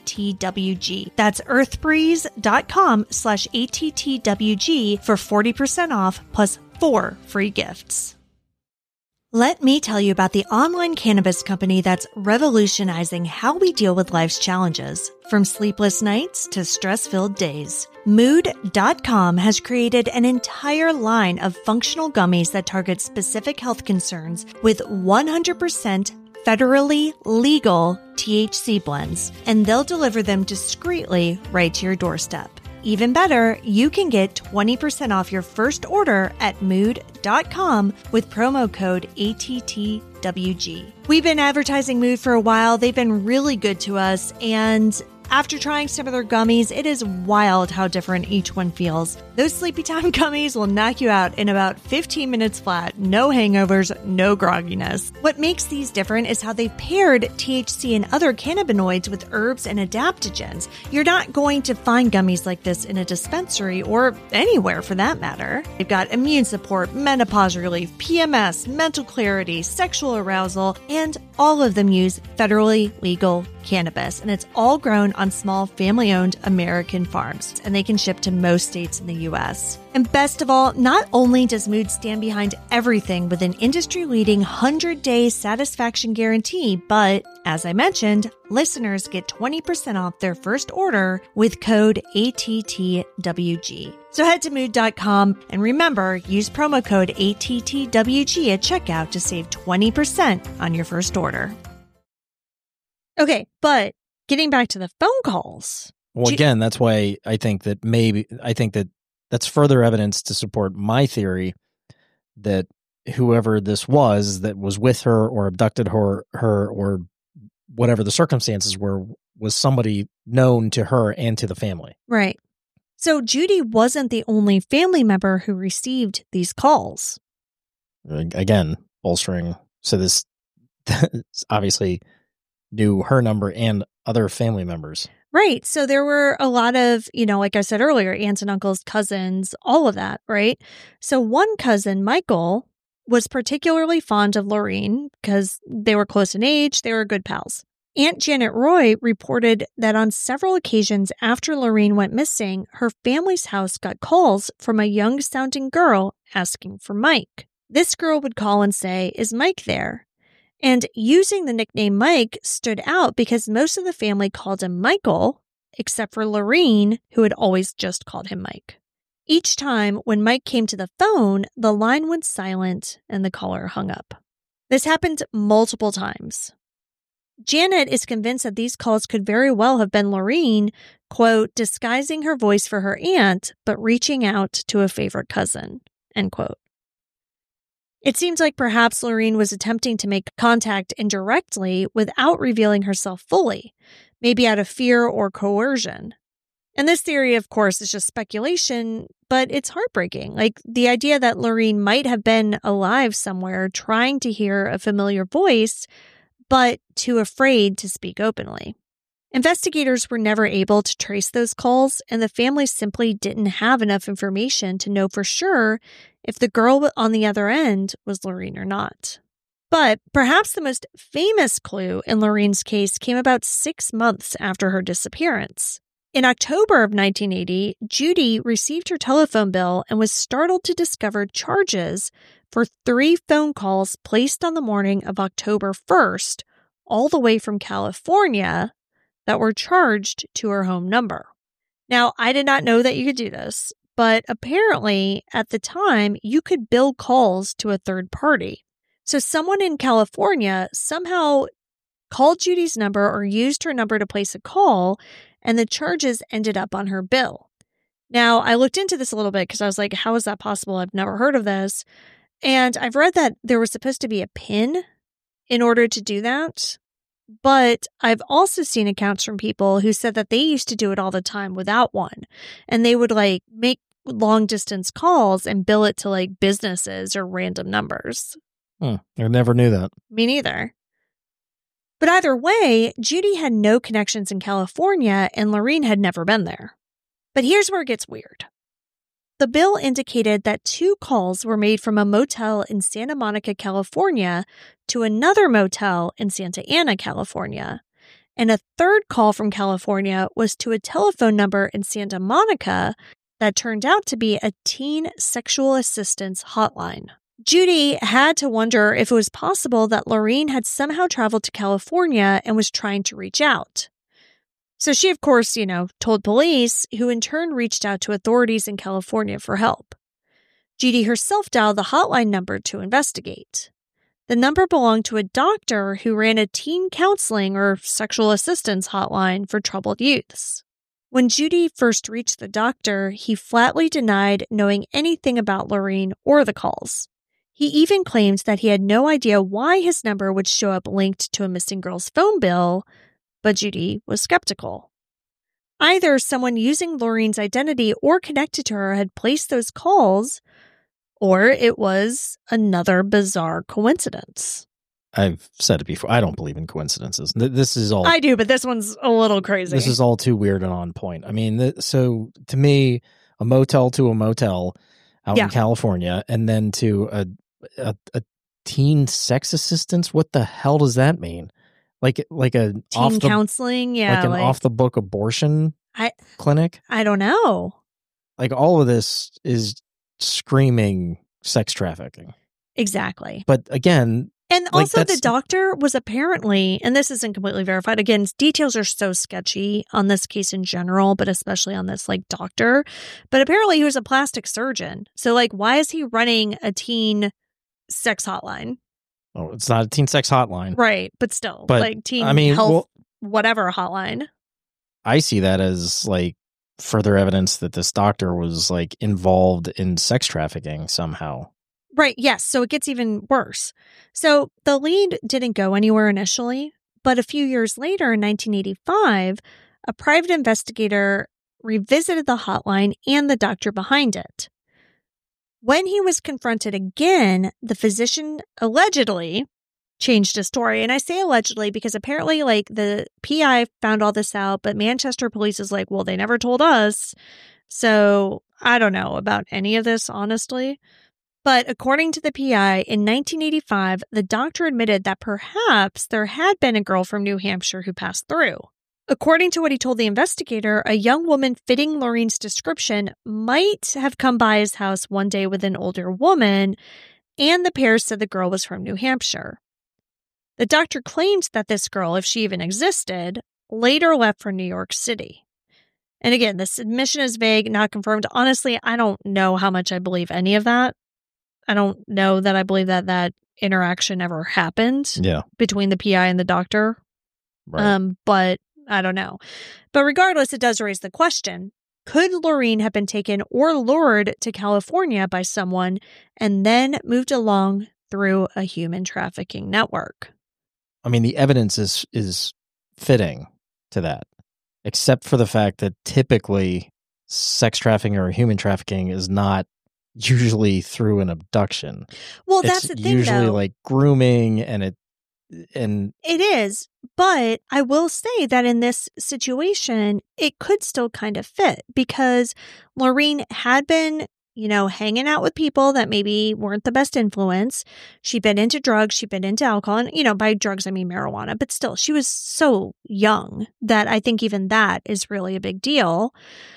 ATTWG. That's earthbreeze.com slash ATTWG for forty percent off plus four free gifts. Let me tell you about the online cannabis company that's revolutionizing how we deal with life's challenges, from sleepless nights to stress-filled days. Mood dot com has created an entire line of functional gummies that target specific health concerns with one hundred percent federally legal T H C blends, and they'll deliver them discreetly right to your doorstep. Even better, you can get twenty percent off your first order at mood dot com with promo code A T T W G. We've been advertising Mood for a while. They've been really good to us, and After trying some of their gummies, it is wild how different each one feels. Those Sleepy Time gummies will knock you out in about fifteen minutes flat. No hangovers, no grogginess. What makes these different is how they've paired T H C and other cannabinoids with herbs and adaptogens. You're not going to find gummies like this in a dispensary or anywhere for that matter. They've got immune support, menopause relief, P M S, mental clarity, sexual arousal, and all of them use federally legal cannabis, and it's all grown on small family-owned American farms, and they can ship to most states in the U S. And best of all, not only does Mood stand behind everything with an industry-leading one hundred day satisfaction guarantee, but as I mentioned, listeners get twenty percent off their first order with code A T T W G. So head to mood dot com and remember, use promo code A T T W G at checkout to save twenty percent on your first order. Okay, but getting back to the phone calls. Well, again, that's why I think that maybe, I think that that's further evidence to support my theory that whoever this was that was with her or abducted her, her or whatever the circumstances were, was somebody known to her and to the family. Right. So Judy wasn't the only family member who received these calls. Again, bolstering. So this obviously knew her number and other family members. Right. So there were a lot of, you know, like I said earlier, aunts and uncles, cousins, all of that, right? So one cousin, Michael, was particularly fond of Lorene because they were close in age, they were good pals. Aunt Janet Roy reported that on several occasions after Lorene went missing, her family's house got calls from a young-sounding girl asking for Mike. This girl would call and say, "Is Mike there?" And using the nickname Mike stood out because most of the family called him Michael, except for Lorene, who had always just called him Mike. Each time when Mike came to the phone, the line went silent and the caller hung up. This happened multiple times. Janet is convinced that these calls could very well have been Lorene, quote, disguising her voice for her aunt, but reaching out to a favorite cousin, end quote. It seems like perhaps Lorene was attempting to make contact indirectly without revealing herself fully, maybe out of fear or coercion. And this theory, of course, is just speculation, but it's heartbreaking. Like the idea that Lorene might have been alive somewhere trying to hear a familiar voice, but too afraid to speak openly. Investigators were never able to trace those calls, and the family simply didn't have enough information to know for sure if the girl on the other end was Lorene or not. But perhaps the most famous clue in Lorene's case came about six months after her disappearance. In October of nineteen eighty, Judy received her telephone bill and was startled to discover charges for three phone calls placed on the morning of October first, all the way from California, that were charged to her home number. Now, I did not know that you could do this, but apparently at the time, you could bill calls to a third party. So someone in California somehow called Judy's number or used her number to place a call, and the charges ended up on her bill. Now, I looked into this a little bit because I was like, how is that possible? I've never heard of this. And I've read that there was supposed to be a PIN in order to do that. But I've also seen accounts from people who said that they used to do it all the time without one. And they would like make long distance calls and bill it to like businesses or random numbers. Hmm, I never knew that. Me neither. But either way, Judy had no connections in California and Lorene had never been there. But here's where it gets weird. The bill indicated that two calls were made from a motel in Santa Monica, California, to another motel in Santa Ana, California. And a third call from California was to a telephone number in Santa Monica that turned out to be a teen sexual assistance hotline. Judy had to wonder if it was possible that Lorene had somehow traveled to California and was trying to reach out. So she, of course, you know, told police, who in turn reached out to authorities in California for help. Judy herself dialed the hotline number to investigate. The number belonged to a doctor who ran a teen counseling or sexual assistance hotline for troubled youths. When Judy first reached the doctor, he flatly denied knowing anything about Lorene or the calls. He even claimed that he had no idea why his number would show up linked to a missing girl's phone bill, but Judy was skeptical. Either someone using Lorraine's identity or connected to her had placed those calls, or it was another bizarre coincidence. I've said it before. I don't believe in coincidences. This is all... I do, but this one's a little crazy. This is all too weird and on point. I mean, th- so to me, a motel to a motel out Yeah. in California, and then to a, a a teen sex assistance. What the hell does that mean? Like like a Teen off the, counseling, yeah. like an like, off the book abortion I, clinic. I don't know. Like all of this is screaming sex trafficking. Exactly. But again, And like, also, the that's- doctor was apparently, and this isn't completely verified, again, details are so sketchy on this case in general, but especially on this, like, doctor. But apparently he was a plastic surgeon. So, like, why is he running a teen sex hotline? oh, it's not a teen sex hotline. Right. But still, But, like, teen I mean, health, well- whatever hotline. I see that as like further evidence that this doctor was like involved in sex trafficking somehow. Right. Yes. So it gets even worse. So the lead didn't go anywhere initially, but a few years later in nineteen eighty-five, a private investigator revisited the hotline and the doctor behind it. When he was confronted again, the physician allegedly changed his story. And I say allegedly because apparently, like, the P I found all this out, but Manchester police is like, well, they never told us. So I don't know about any of this, honestly. But according to the P I, in nineteen eighty-five, the doctor admitted that perhaps there had been a girl from New Hampshire who passed through. According to what he told the investigator, a young woman fitting Lorraine's description might have come by his house one day with an older woman, and the pair said the girl was from New Hampshire. The doctor claimed that this girl, if she even existed, later left for New York City. And again, this admission is vague, not confirmed. Honestly, I don't know how much I believe any of that. I don't know that I believe that that interaction ever happened Yeah. between the P I and the doctor. Right. Um, but I don't know. But regardless, it does raise the question, could Lorraine have been taken or lured to California by someone and then moved along through a human trafficking network? I mean, the evidence is is fitting to that, except for the fact that typically sex trafficking or human trafficking is not usually through an abduction. Well, It's that's the thing, usually though. like grooming, and it and It is, but I will say that in this situation, it could still kind of fit because Lorraine had been, you know, hanging out with people that maybe weren't the best influence. She'd been into drugs, she'd been into alcohol, and, you know, by drugs, I mean marijuana, but still, she was so young that I think even that is really a big deal.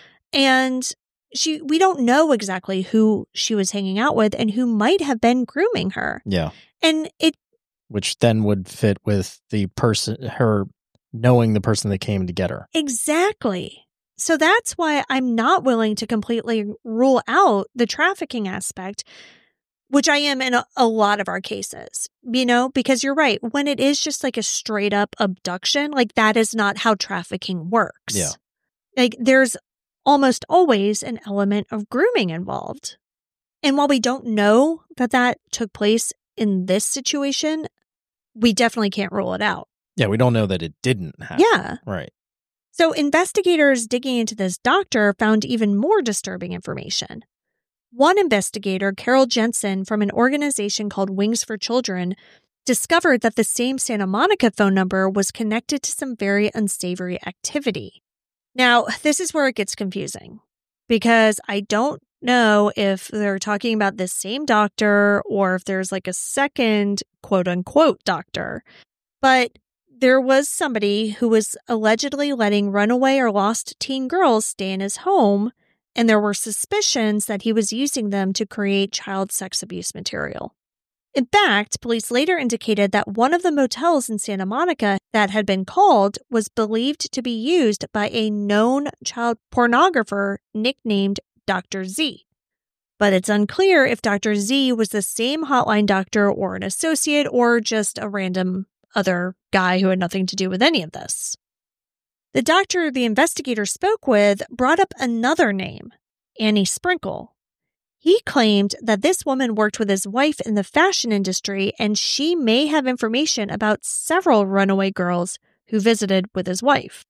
And she, we don't know exactly who she was hanging out with and who might have been grooming her. yeah, And it which then would fit with the person, her knowing the person that came to get her. Exactly. So that's why I'm not willing to completely rule out the trafficking aspect, which I am in a, a lot of our cases, you know, because you're right. When it is just like a straight up abduction, like that is not how trafficking works. Yeah. Like there's almost always an element of grooming involved. And while we don't know that that took place in this situation, we definitely can't rule it out. Yeah, we don't know that it didn't happen. Yeah. Right. So investigators digging into this doctor found even more disturbing information. One investigator, Carol Jensen, from an organization called Wings for Children, discovered that the same Santa Monica phone number was connected to some very unsavory activity. Now, this is where it gets confusing because I don't know if they're talking about this same doctor or if there's like a second quote unquote doctor. But there was somebody who was allegedly letting runaway or lost teen girls stay in his home, and there were suspicions that he was using them to create child sex abuse material. In fact, police later indicated that one of the motels in Santa Monica that had been called was believed to be used by a known child pornographer nicknamed Doctor Z. But it's unclear if Doctor Z was the same hotline doctor or an associate or just a random other guy who had nothing to do with any of this. The doctor the investigator spoke with brought up another name, Annie Sprinkle. He claimed that this woman worked with his wife in the fashion industry and she may have information about several runaway girls who visited with his wife.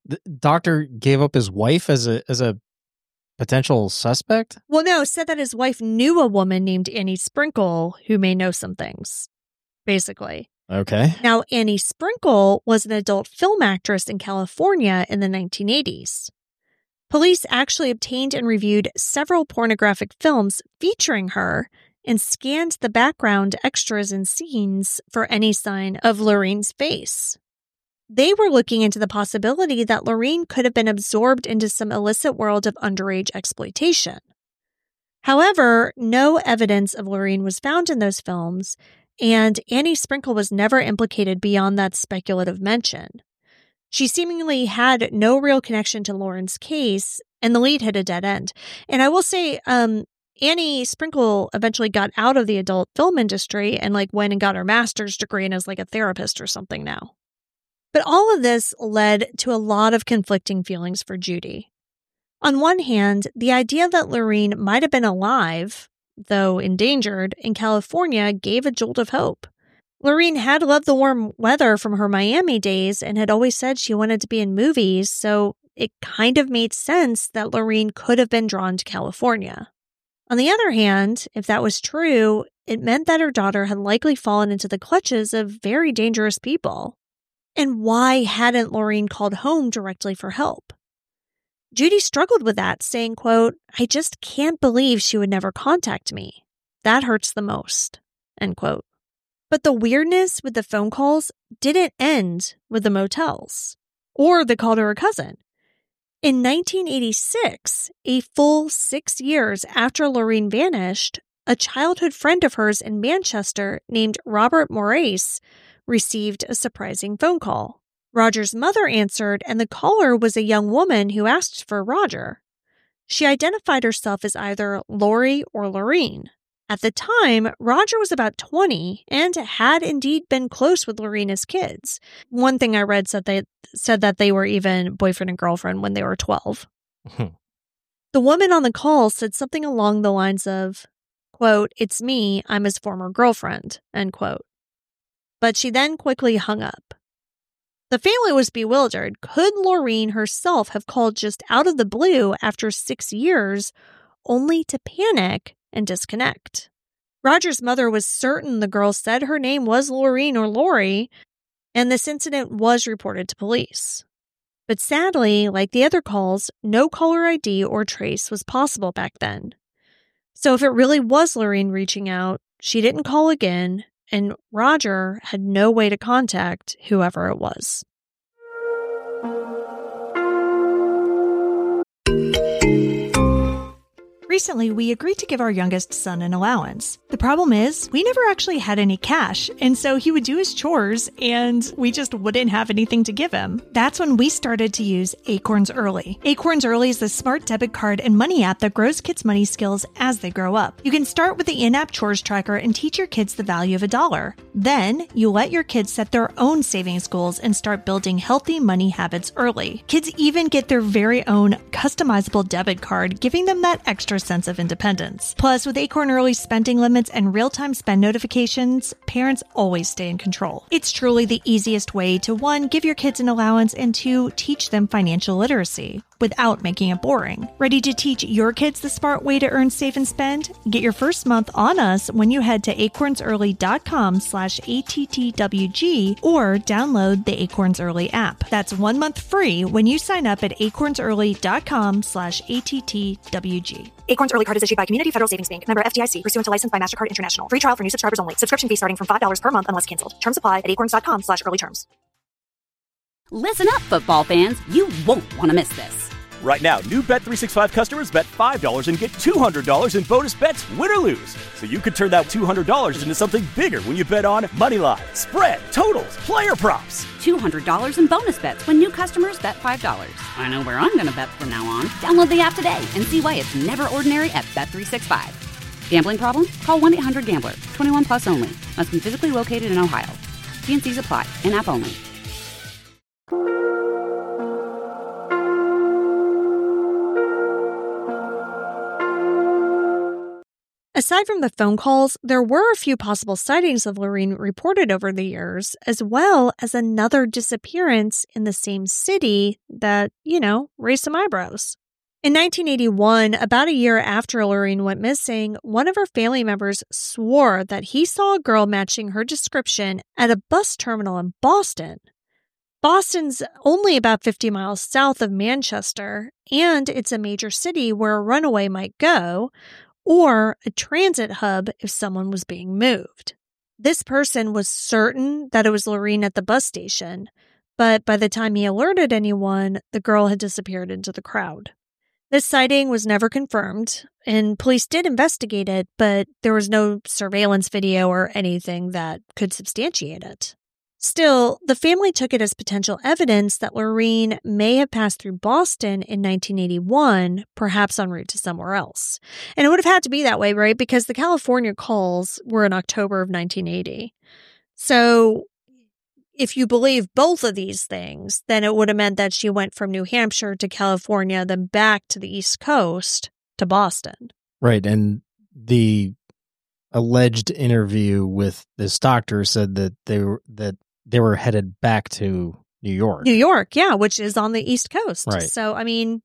The doctor gave up his wife as a as a potential suspect? Well, no, said that his wife knew a woman named Annie Sprinkle who may know some things, basically. Okay. Now, Annie Sprinkle was an adult film actress in California in the nineteen eighties. Police actually obtained and reviewed several pornographic films featuring her and scanned the background extras and scenes for any sign of Lorraine's face. They were looking into the possibility that Lorraine could have been absorbed into some illicit world of underage exploitation. However, no evidence of Lorraine was found in those films, and Annie Sprinkle was never implicated beyond that speculative mention. She seemingly had no real connection to Lauren's case, and the lead hit a dead end. And I will say, um, Annie Sprinkle eventually got out of the adult film industry and like went and got her master's degree and is like a therapist or something now. But all of this led to a lot of conflicting feelings for Judy. On one hand, the idea that Lorraine might have been alive, though endangered, in California gave a jolt of hope. Lorraine had loved the warm weather from her Miami days and had always said she wanted to be in movies, so it kind of made sense that Lorraine could have been drawn to California. On the other hand, if that was true, it meant that her daughter had likely fallen into the clutches of very dangerous people. And why hadn't Lorraine called home directly for help? Judy struggled with that, saying, quote, "I just can't believe she would never contact me. That hurts the most," end quote. But the weirdness with the phone calls didn't end with the motels or the call to her cousin. In nineteen eighty-six, a full six years after Lorraine vanished, a childhood friend of hers in Manchester named Robert Morace received a surprising phone call. Roger's mother answered, and the caller was a young woman who asked for Roger. She identified herself as either Lori or Lorraine. At the time, Roger was about twenty and had indeed been close with Lorraine as kids. One thing I read said they said that they were even boyfriend and girlfriend when they were twelve. The woman on the call said something along the lines of, quote, "It's me, I'm his former girlfriend," end quote. But she then quickly hung up. The family was bewildered. Could Lorraine herself have called just out of the blue after six years, only to panic and disconnect? Roger's mother was certain the girl said her name was Lorraine or Lori, and this incident was reported to police. But sadly, like the other calls, no caller I D or trace was possible back then. So if it really was Lorraine reaching out, she didn't call again, and Roger had no way to contact whoever it was. Recently, we agreed to give our youngest son an allowance. The problem is, we never actually had any cash, and so he would do his chores, and we just wouldn't have anything to give him. That's when we started to use Acorns Early. Acorns Early is the smart debit card and money app that grows kids' money skills as they grow up. You can start with the in-app chores tracker and teach your kids the value of a dollar. Then, you let your kids set their own savings goals and start building healthy money habits early. Kids even get their very own customizable debit card, giving them that extra sense of independence. Plus, with Acorn Early spending limits and real-time spend notifications, parents always stay in control. It's truly the easiest way to, one, give your kids an allowance, and two, teach them financial literacy without making it boring. Ready to teach your kids the smart way to earn, save, and spend? Get your first month on us when you head to acornsearly.com slash ATTWG or download the Acorns Early app. That's one month free when you sign up at acornsearly.com slash ATTWG. Acorns Early Card is issued by Community Federal Savings Bank, member F D I C, pursuant to license by MasterCard International. Free trial for new subscribers only. Subscription fee starting from five dollars per month unless canceled. Terms apply at acorns.com slash early terms. Listen up, football fans. You won't want to miss this. Right now, new Bet three sixty-five customers bet five dollars and get two hundred dollars in bonus bets, win or lose. So you could turn that two hundred dollars into something bigger when you bet on moneyline, spread, totals, player props. two hundred dollars in bonus bets when new customers bet five dollars. I know where I'm going to bet from now on. Download the app today and see why it's never ordinary at Bet three sixty-five. Gambling problem? Call one eight hundred gambler. twenty-one plus only. Must be physically located in Ohio. T and Cs apply. In-app only. Aside from the phone calls, there were a few possible sightings of Lorene reported over the years, as well as another disappearance in the same city that, you know, raised some eyebrows. In nineteen eighty-one, about a year after Lorene went missing, one of her family members swore that he saw a girl matching her description at a bus terminal in Boston. Boston's only about fifty miles south of Manchester, and it's a major city where a runaway might go, or a transit hub if someone was being moved. This person was certain that it was Lorene at the bus station, but by the time he alerted anyone, the girl had disappeared into the crowd. This sighting was never confirmed, and police did investigate it, but there was no surveillance video or anything that could substantiate it. Still, the family took it as potential evidence that Lorene may have passed through Boston in nineteen eighty-one, perhaps en route to somewhere else. And it would have had to be that way, right? Because the California calls were in October of nineteen eighty. So if you believe both of these things, then it would have meant that she went from New Hampshire to California, then back to the East Coast to Boston. Right. And the alleged interview with this doctor said that they were that they were headed back to New York. New York, yeah, which is on the East Coast. Right. So, I mean,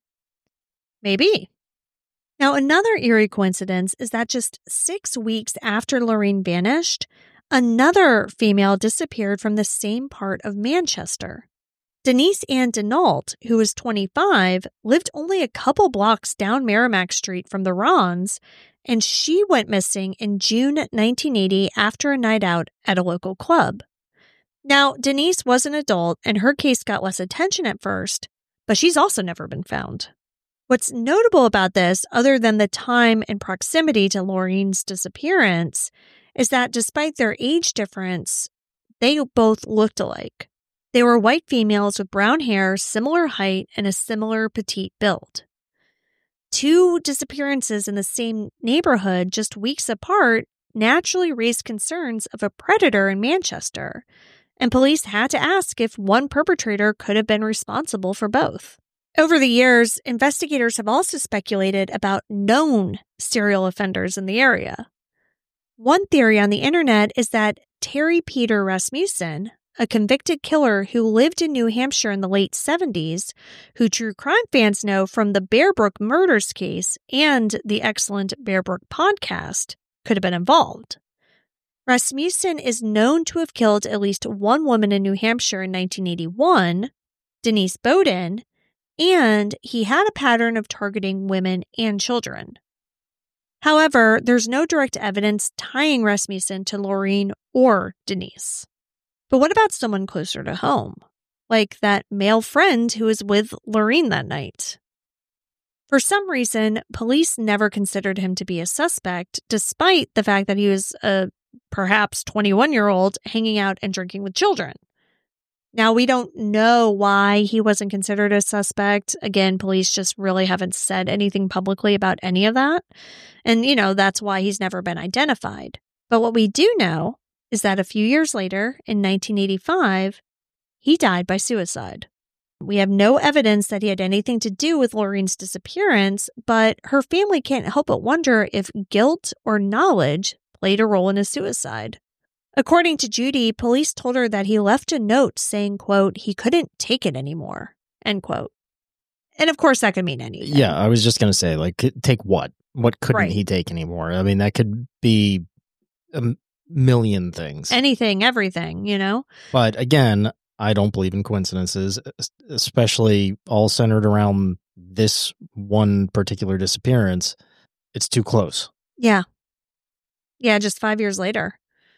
maybe. Now, another eerie coincidence is that just six weeks after Lorene vanished, another female disappeared from the same part of Manchester. Denise Ann Denault, who was twenty-five, lived only a couple blocks down Merrimack Street from the Ronns, and she went missing in June nineteen eighty after a night out at a local club. Now, Denise was an adult, and her case got less attention at first, but she's also never been found. What's notable about this, other than the time and proximity to Lorene's disappearance, is that despite their age difference, they both looked alike. They were white females with brown hair, similar height, and a similar petite build. Two disappearances in the same neighborhood just weeks apart naturally raised concerns of a predator in Manchester, and police had to ask if one perpetrator could have been responsible for both. Over the years, investigators have also speculated about known serial offenders in the area. One theory on the internet is that Terry Peter Rasmussen, a convicted killer who lived in New Hampshire in the late seventies, who true crime fans know from the Bear Brook murders case and the excellent Bear Brook podcast, could have been involved. Rasmussen is known to have killed at least one woman in New Hampshire in nineteen eighty-one, Denise Bowden, and he had a pattern of targeting women and children. However, there's no direct evidence tying Rasmussen to Lorene or Denise. But what about someone closer to home, like that male friend who was with Lorene that night? For some reason, police never considered him to be a suspect, despite the fact that he was a perhaps twenty-one-year-old hanging out and drinking with children. Now, we don't know why he wasn't considered a suspect. Again, police just really haven't said anything publicly about any of that. And, you know, that's why he's never been identified. But what we do know is that a few years later, in nineteen eighty-five, he died by suicide. We have no evidence that he had anything to do with Lorene's disappearance, but her family can't help but wonder if guilt or knowledge played a role in his suicide. According to Judy, police told her that he left a note saying, quote, he couldn't take it anymore, end quote. And of course, that could mean anything. Yeah, I was just going to say, like, take what? What couldn't Right. he take anymore? I mean, that could be a m- million things. Anything, everything, you know? But again, I don't believe in coincidences, es- especially all centered around this one particular disappearance. It's too close. Yeah. Yeah, just five years later.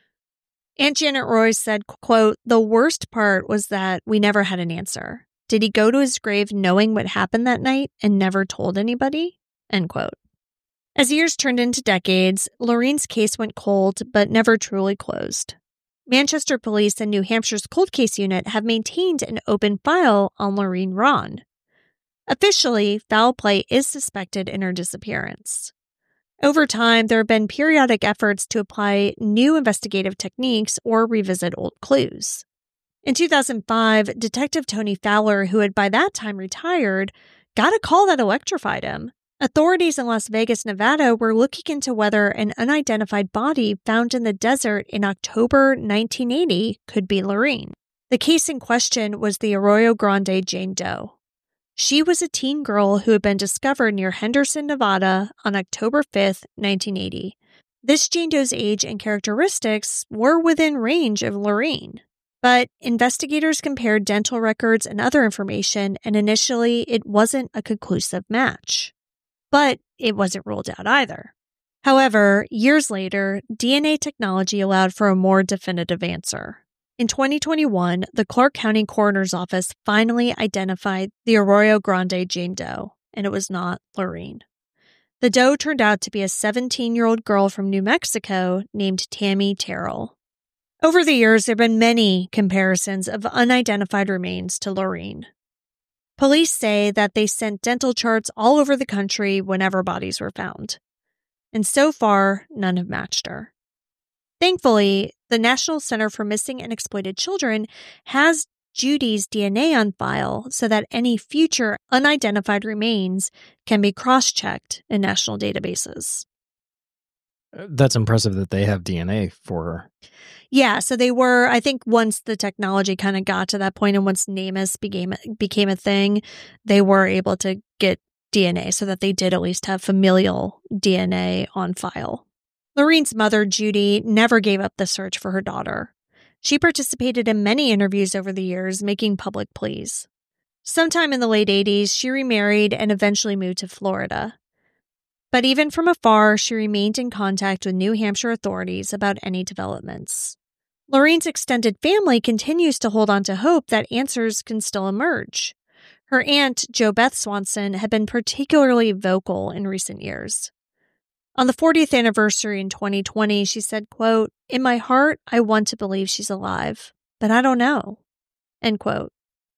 Aunt Janet Royce said, quote, the worst part was that we never had an answer. Did he go to his grave knowing what happened that night and never told anybody? End quote. As years turned into decades, Lorene's case went cold, but never truly closed. Manchester Police and New Hampshire's Cold Case Unit have maintained an open file on Lorene Ronn. Officially, foul play is suspected in her disappearance. Over time, there have been periodic efforts to apply new investigative techniques or revisit old clues. In two thousand five, Detective Tony Fowler, who had by that time retired, got a call that electrified him. Authorities in Las Vegas, Nevada were looking into whether an unidentified body found in the desert in October nineteen eighty could be Lorene. The case in question was the Arroyo Grande Jane Doe. She was a teen girl who had been discovered near Henderson, Nevada on October fifth, nineteen eighty. This Jane Doe's age and characteristics were within range of Lorene. But investigators compared dental records and other information, and initially it wasn't a conclusive match. But it wasn't ruled out either. However, years later, D N A technology allowed for a more definitive answer. In twenty twenty-one, the Clark County Coroner's Office finally identified the Arroyo Grande Jane Doe, and it was not Lorene. The doe turned out to be a seventeen-year-old girl from New Mexico named Tammy Terrell. Over the years, there have been many comparisons of unidentified remains to Lorene. Police say that they sent dental charts all over the country whenever bodies were found. And so far, none have matched her. Thankfully, the National Center for Missing and Exploited Children has Judy's D N A on file so that any future unidentified remains can be cross-checked in national databases. That's impressive that they have D N A for her. Yeah, so they were, I think once the technology kind of got to that point and once NamUs became, became a thing, they were able to get D N A so that they did at least have familial D N A on file. Lorene's mother, Judy, never gave up the search for her daughter. She participated in many interviews over the years, making public pleas. Sometime in the late eighties, she remarried and eventually moved to Florida. But even from afar, she remained in contact with New Hampshire authorities about any developments. Lorene's extended family continues to hold on to hope that answers can still emerge. Her aunt, Jo Beth Swanson, had been particularly vocal in recent years. On the fortieth anniversary in twenty twenty, she said, quote, "In my heart, I want to believe she's alive, but I don't know." End quote.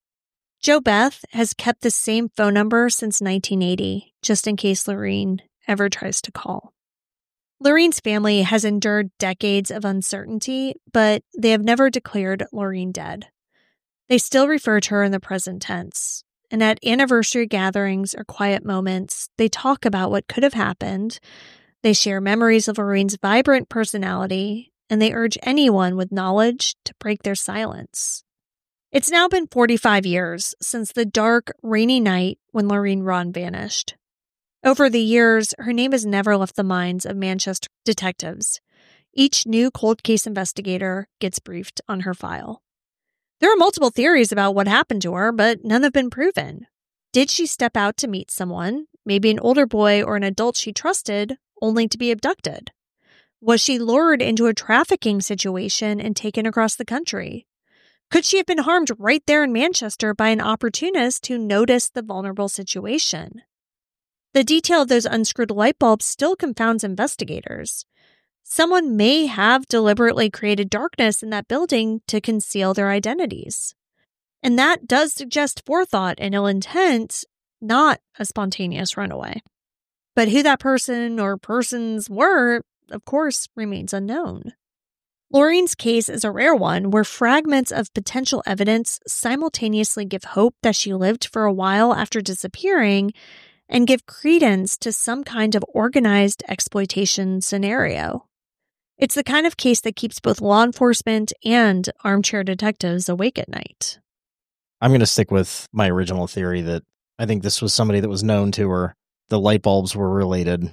Jo Beth has kept the same phone number since nineteen eighty, just in case Lorene ever tries to call. Lorene's family has endured decades of uncertainty, but they have never declared Lorene dead. They still refer to her in the present tense, and at anniversary gatherings or quiet moments, they talk about what could have happened. They share memories of Lorene's vibrant personality, and they urge anyone with knowledge to break their silence. It's now been forty-five years since the dark, rainy night when Lorene Ron vanished. Over the years, her name has never left the minds of Manchester detectives. Each new cold case investigator gets briefed on her file. There are multiple theories about what happened to her, but none have been proven. Did she step out to meet someone, maybe an older boy or an adult she trusted, only to be abducted? Was she lured into a trafficking situation and taken across the country? Could she have been harmed right there in Manchester by an opportunist who noticed the vulnerable situation? The detail of those unscrewed light bulbs still confounds investigators. Someone may have deliberately created darkness in that building to conceal their identities. And that does suggest forethought and ill intent, not a spontaneous runaway. But who that person or persons were, of course, remains unknown. Lorene's case is a rare one where fragments of potential evidence simultaneously give hope that she lived for a while after disappearing and give credence to some kind of organized exploitation scenario. It's the kind of case that keeps both law enforcement and armchair detectives awake at night. I'm going to stick with my original theory that I think this was somebody that was known to her. The light bulbs were related,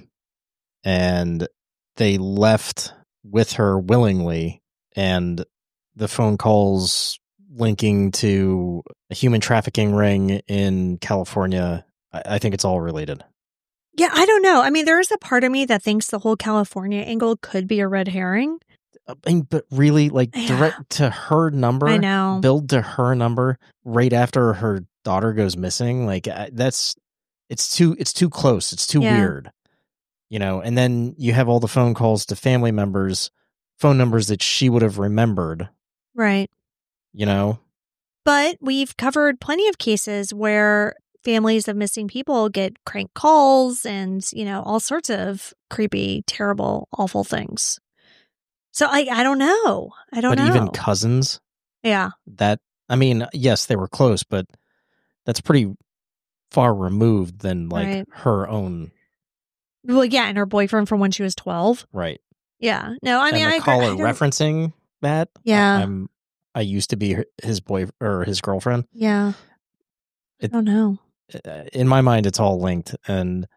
and they left with her willingly, and the phone calls linking to a human trafficking ring in California, I think it's all related. Yeah, I don't know. I mean, there is a part of me that thinks the whole California angle could be a red herring. I mean, but really, like, Yeah. direct to her number, I know. build to her number right after her daughter goes missing. Like, I- that's, it's too, it's too close. It's too Yeah. weird, you know? And then you have all the phone calls to family members, phone numbers that she would have remembered, Right. you know? But we've covered plenty of cases where families of missing people get crank calls and, you know, all sorts of creepy, terrible, awful things. So I, I don't know. I don't but know. even cousins, Yeah. that, I mean, yes, they were close, but that's pretty far removed than like Right. her own Well, yeah, and her boyfriend from when she was twelve. Right. Yeah. No, I mean, and the I caller I don't- referencing that. Yeah. I, I'm. I used to be her- his boy or his girlfriend. Yeah. It- I don't know. In my mind, it's all linked, and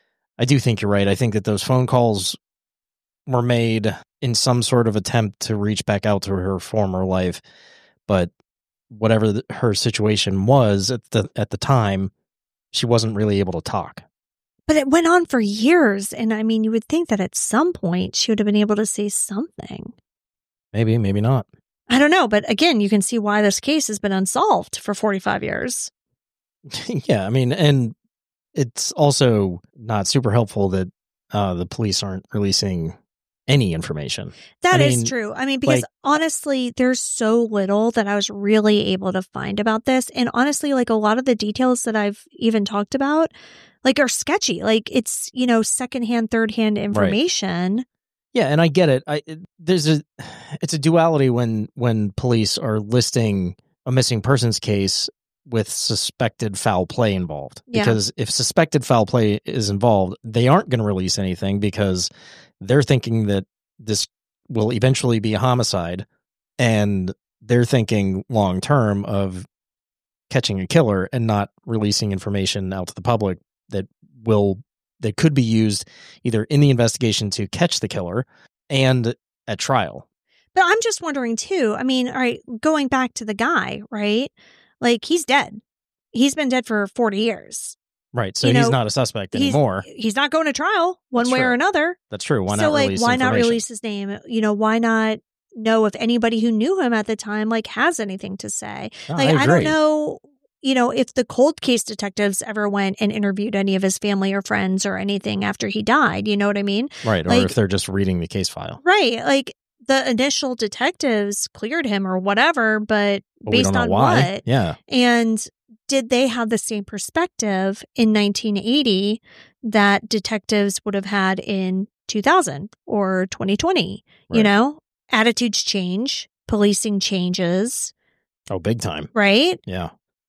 I do think you're right. I think that those phone calls were made in some sort of attempt to reach back out to her former life, but whatever the, her situation was at the at the time, she wasn't really able to talk. But it went on for years, and I mean, you would think that at some point she would have been able to say something. Maybe, maybe not. I don't know, but again, you can see why this case has been unsolved for forty-five years. Yeah, I mean, and it's also not super helpful that uh, the police aren't releasing any information. That I is mean, true. I mean, because like- honestly, there's so little that I was really able to find about this. And honestly, like a lot of the details that I've even talked about, like are sketchy. Like it's, you know, secondhand, third hand information. Yeah, and I get it. I it, there's a it's a duality when when police are listing a missing persons case with suspected foul play involved. Yeah. Because if suspected foul play is involved, they aren't going to release anything because they're thinking that this will eventually be a homicide, and they're thinking long term of catching a killer and not releasing information out to the public that will that could be used either in the investigation to catch the killer and at trial. But I'm just wondering too. I mean, all right, going back to the guy, right? Like he's dead. He's been dead for forty years. Right. So You he's know, not a suspect He's- anymore. He's not going to trial one That's way or true. another. That's true. Why so not like, release why not information? release his name? You know, why not know if anybody who knew him at the time like has anything to say? No, Like, I I, don't agree. know, you know, if the cold case detectives ever went and interviewed any of his family or friends or anything after he died. You know what I mean? Right. Or like- if they're just reading the case file. Right. Like the initial detectives cleared him or whatever, but But we based don't know on why. what? Yeah. And did they have the same perspective in nineteen eighty that detectives would have had in two thousand or twenty twenty? You Right. know, attitudes change, policing changes, Oh, big time. right? Yeah.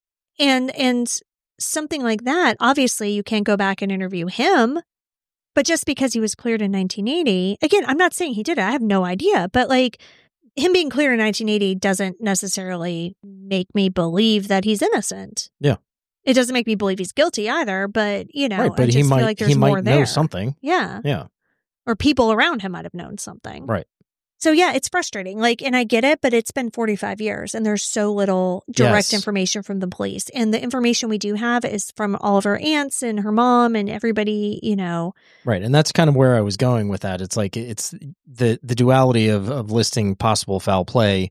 And and something like that, obviously you can't go back and interview him, but just because he was cleared in nineteen eighty, again, I'm not saying he did it. I have no idea, but like him being cleared in nineteen eighty doesn't necessarily make me believe that he's innocent. Yeah. It doesn't make me believe he's guilty either, but you know, right. I But just he feel might like there's he more might there. know something. Yeah. Yeah. Or people around him might have known something. Right. So yeah, it's frustrating. Like, and I get it, but it's been forty-five years and there's so little direct Yes. information from the police. And the information we do have is from all of her aunts and her mom and everybody, you know. Right. And that's kind of where I was going with that. It's like it's the the duality of of listing possible foul play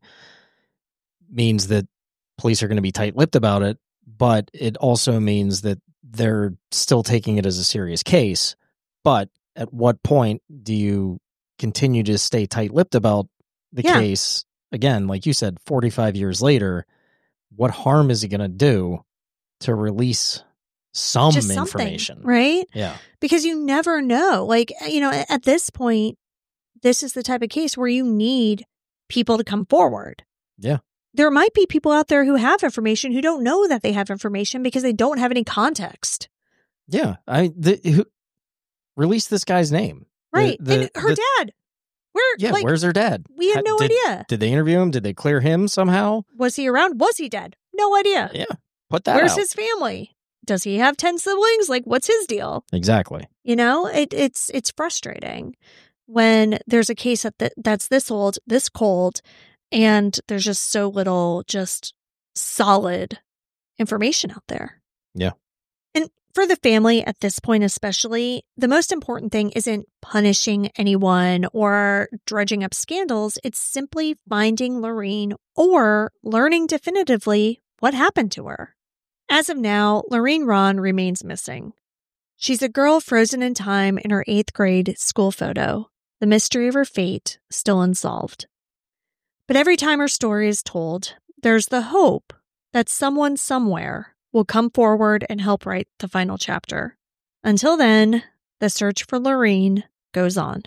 means that police are going to be tight-lipped about it, but it also means that they're still taking it as a serious case. But at what point do you continue to stay tight-lipped about the Yeah. case? Again, like you said, forty-five years later, what harm is it going to do to release some Just something, information? right? Yeah. Because you never know. Like, you know, at at this point, this is the type of case where you need people to come forward. Yeah. There might be people out there who have information who don't know that they have information because they don't have any context. Yeah. I the, who, release this guy's name. The- Right. the- and her the- dad. Where, Yeah, like, where's her dad? we had Ha- no did, idea. Did they interview him? Did they clear him somehow? Was he around? Was he dead? No idea. Yeah, put that Where's out. his family? Does he have ten siblings? Like, what's his deal? Exactly. You know, it, it's it's frustrating when there's a case that th- that's this old, this cold, and there's just so little just solid information out there. Yeah. And for the family at this point especially, the most important thing isn't punishing anyone or dredging up scandals. It's simply finding Lorene or learning definitively what happened to her. As of now, Lorene Ron remains missing. She's a girl frozen in time in her eighth grade school photo, the mystery of her fate still unsolved. But every time her story is told, there's the hope that someone somewhere will come forward and help write the final chapter. Until then, the search for Lorene goes on.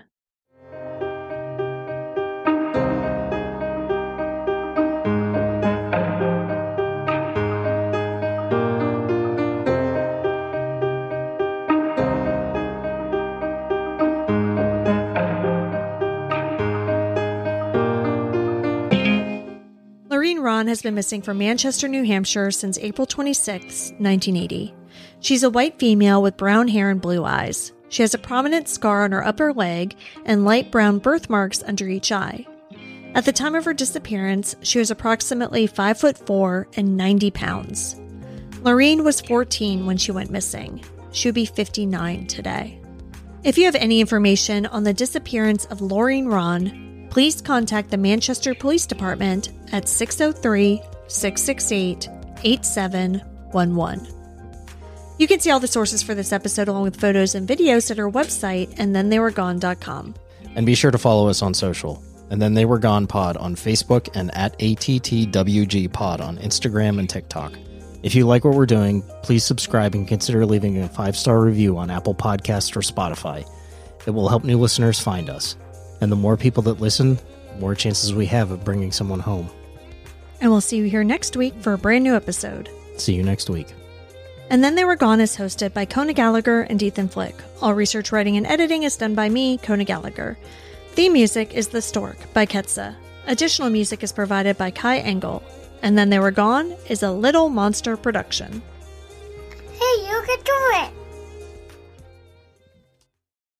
Ron has been missing from Manchester, New Hampshire since April twenty-sixth, nineteen eighty. She's a white female with brown hair and blue eyes. She has a prominent scar on her upper leg and light brown birthmarks under each eye. At the time of her disappearance, she was approximately five foot four and ninety pounds. Lorene was fourteen when she went missing. She would be fifty-nine today. If you have any information on the disappearance of Lorene Ron, please contact the Manchester Police Department at six oh three, six six eight, eight seven one one. You can see all the sources for this episode along with photos and videos at our website, and then they were gone dot com. And be sure to follow us on social. And Then They Were Gone Pod on Facebook and at A T T W G Pod on Instagram and TikTok. If you like what we're doing, please subscribe and consider leaving a five-star review on Apple Podcasts or Spotify. It will help new listeners find us. And the more people that listen, the more chances we have of bringing someone home. And we'll see you here next week for a brand new episode. See you next week. And Then They Were Gone is hosted by Kona Gallagher and Ethan Flick. All research, writing, and editing is done by me, Kona Gallagher. Theme music is The Stork by Ketsa. Additional music is provided by Kai Engel. And Then They Were Gone is a Little Monster production.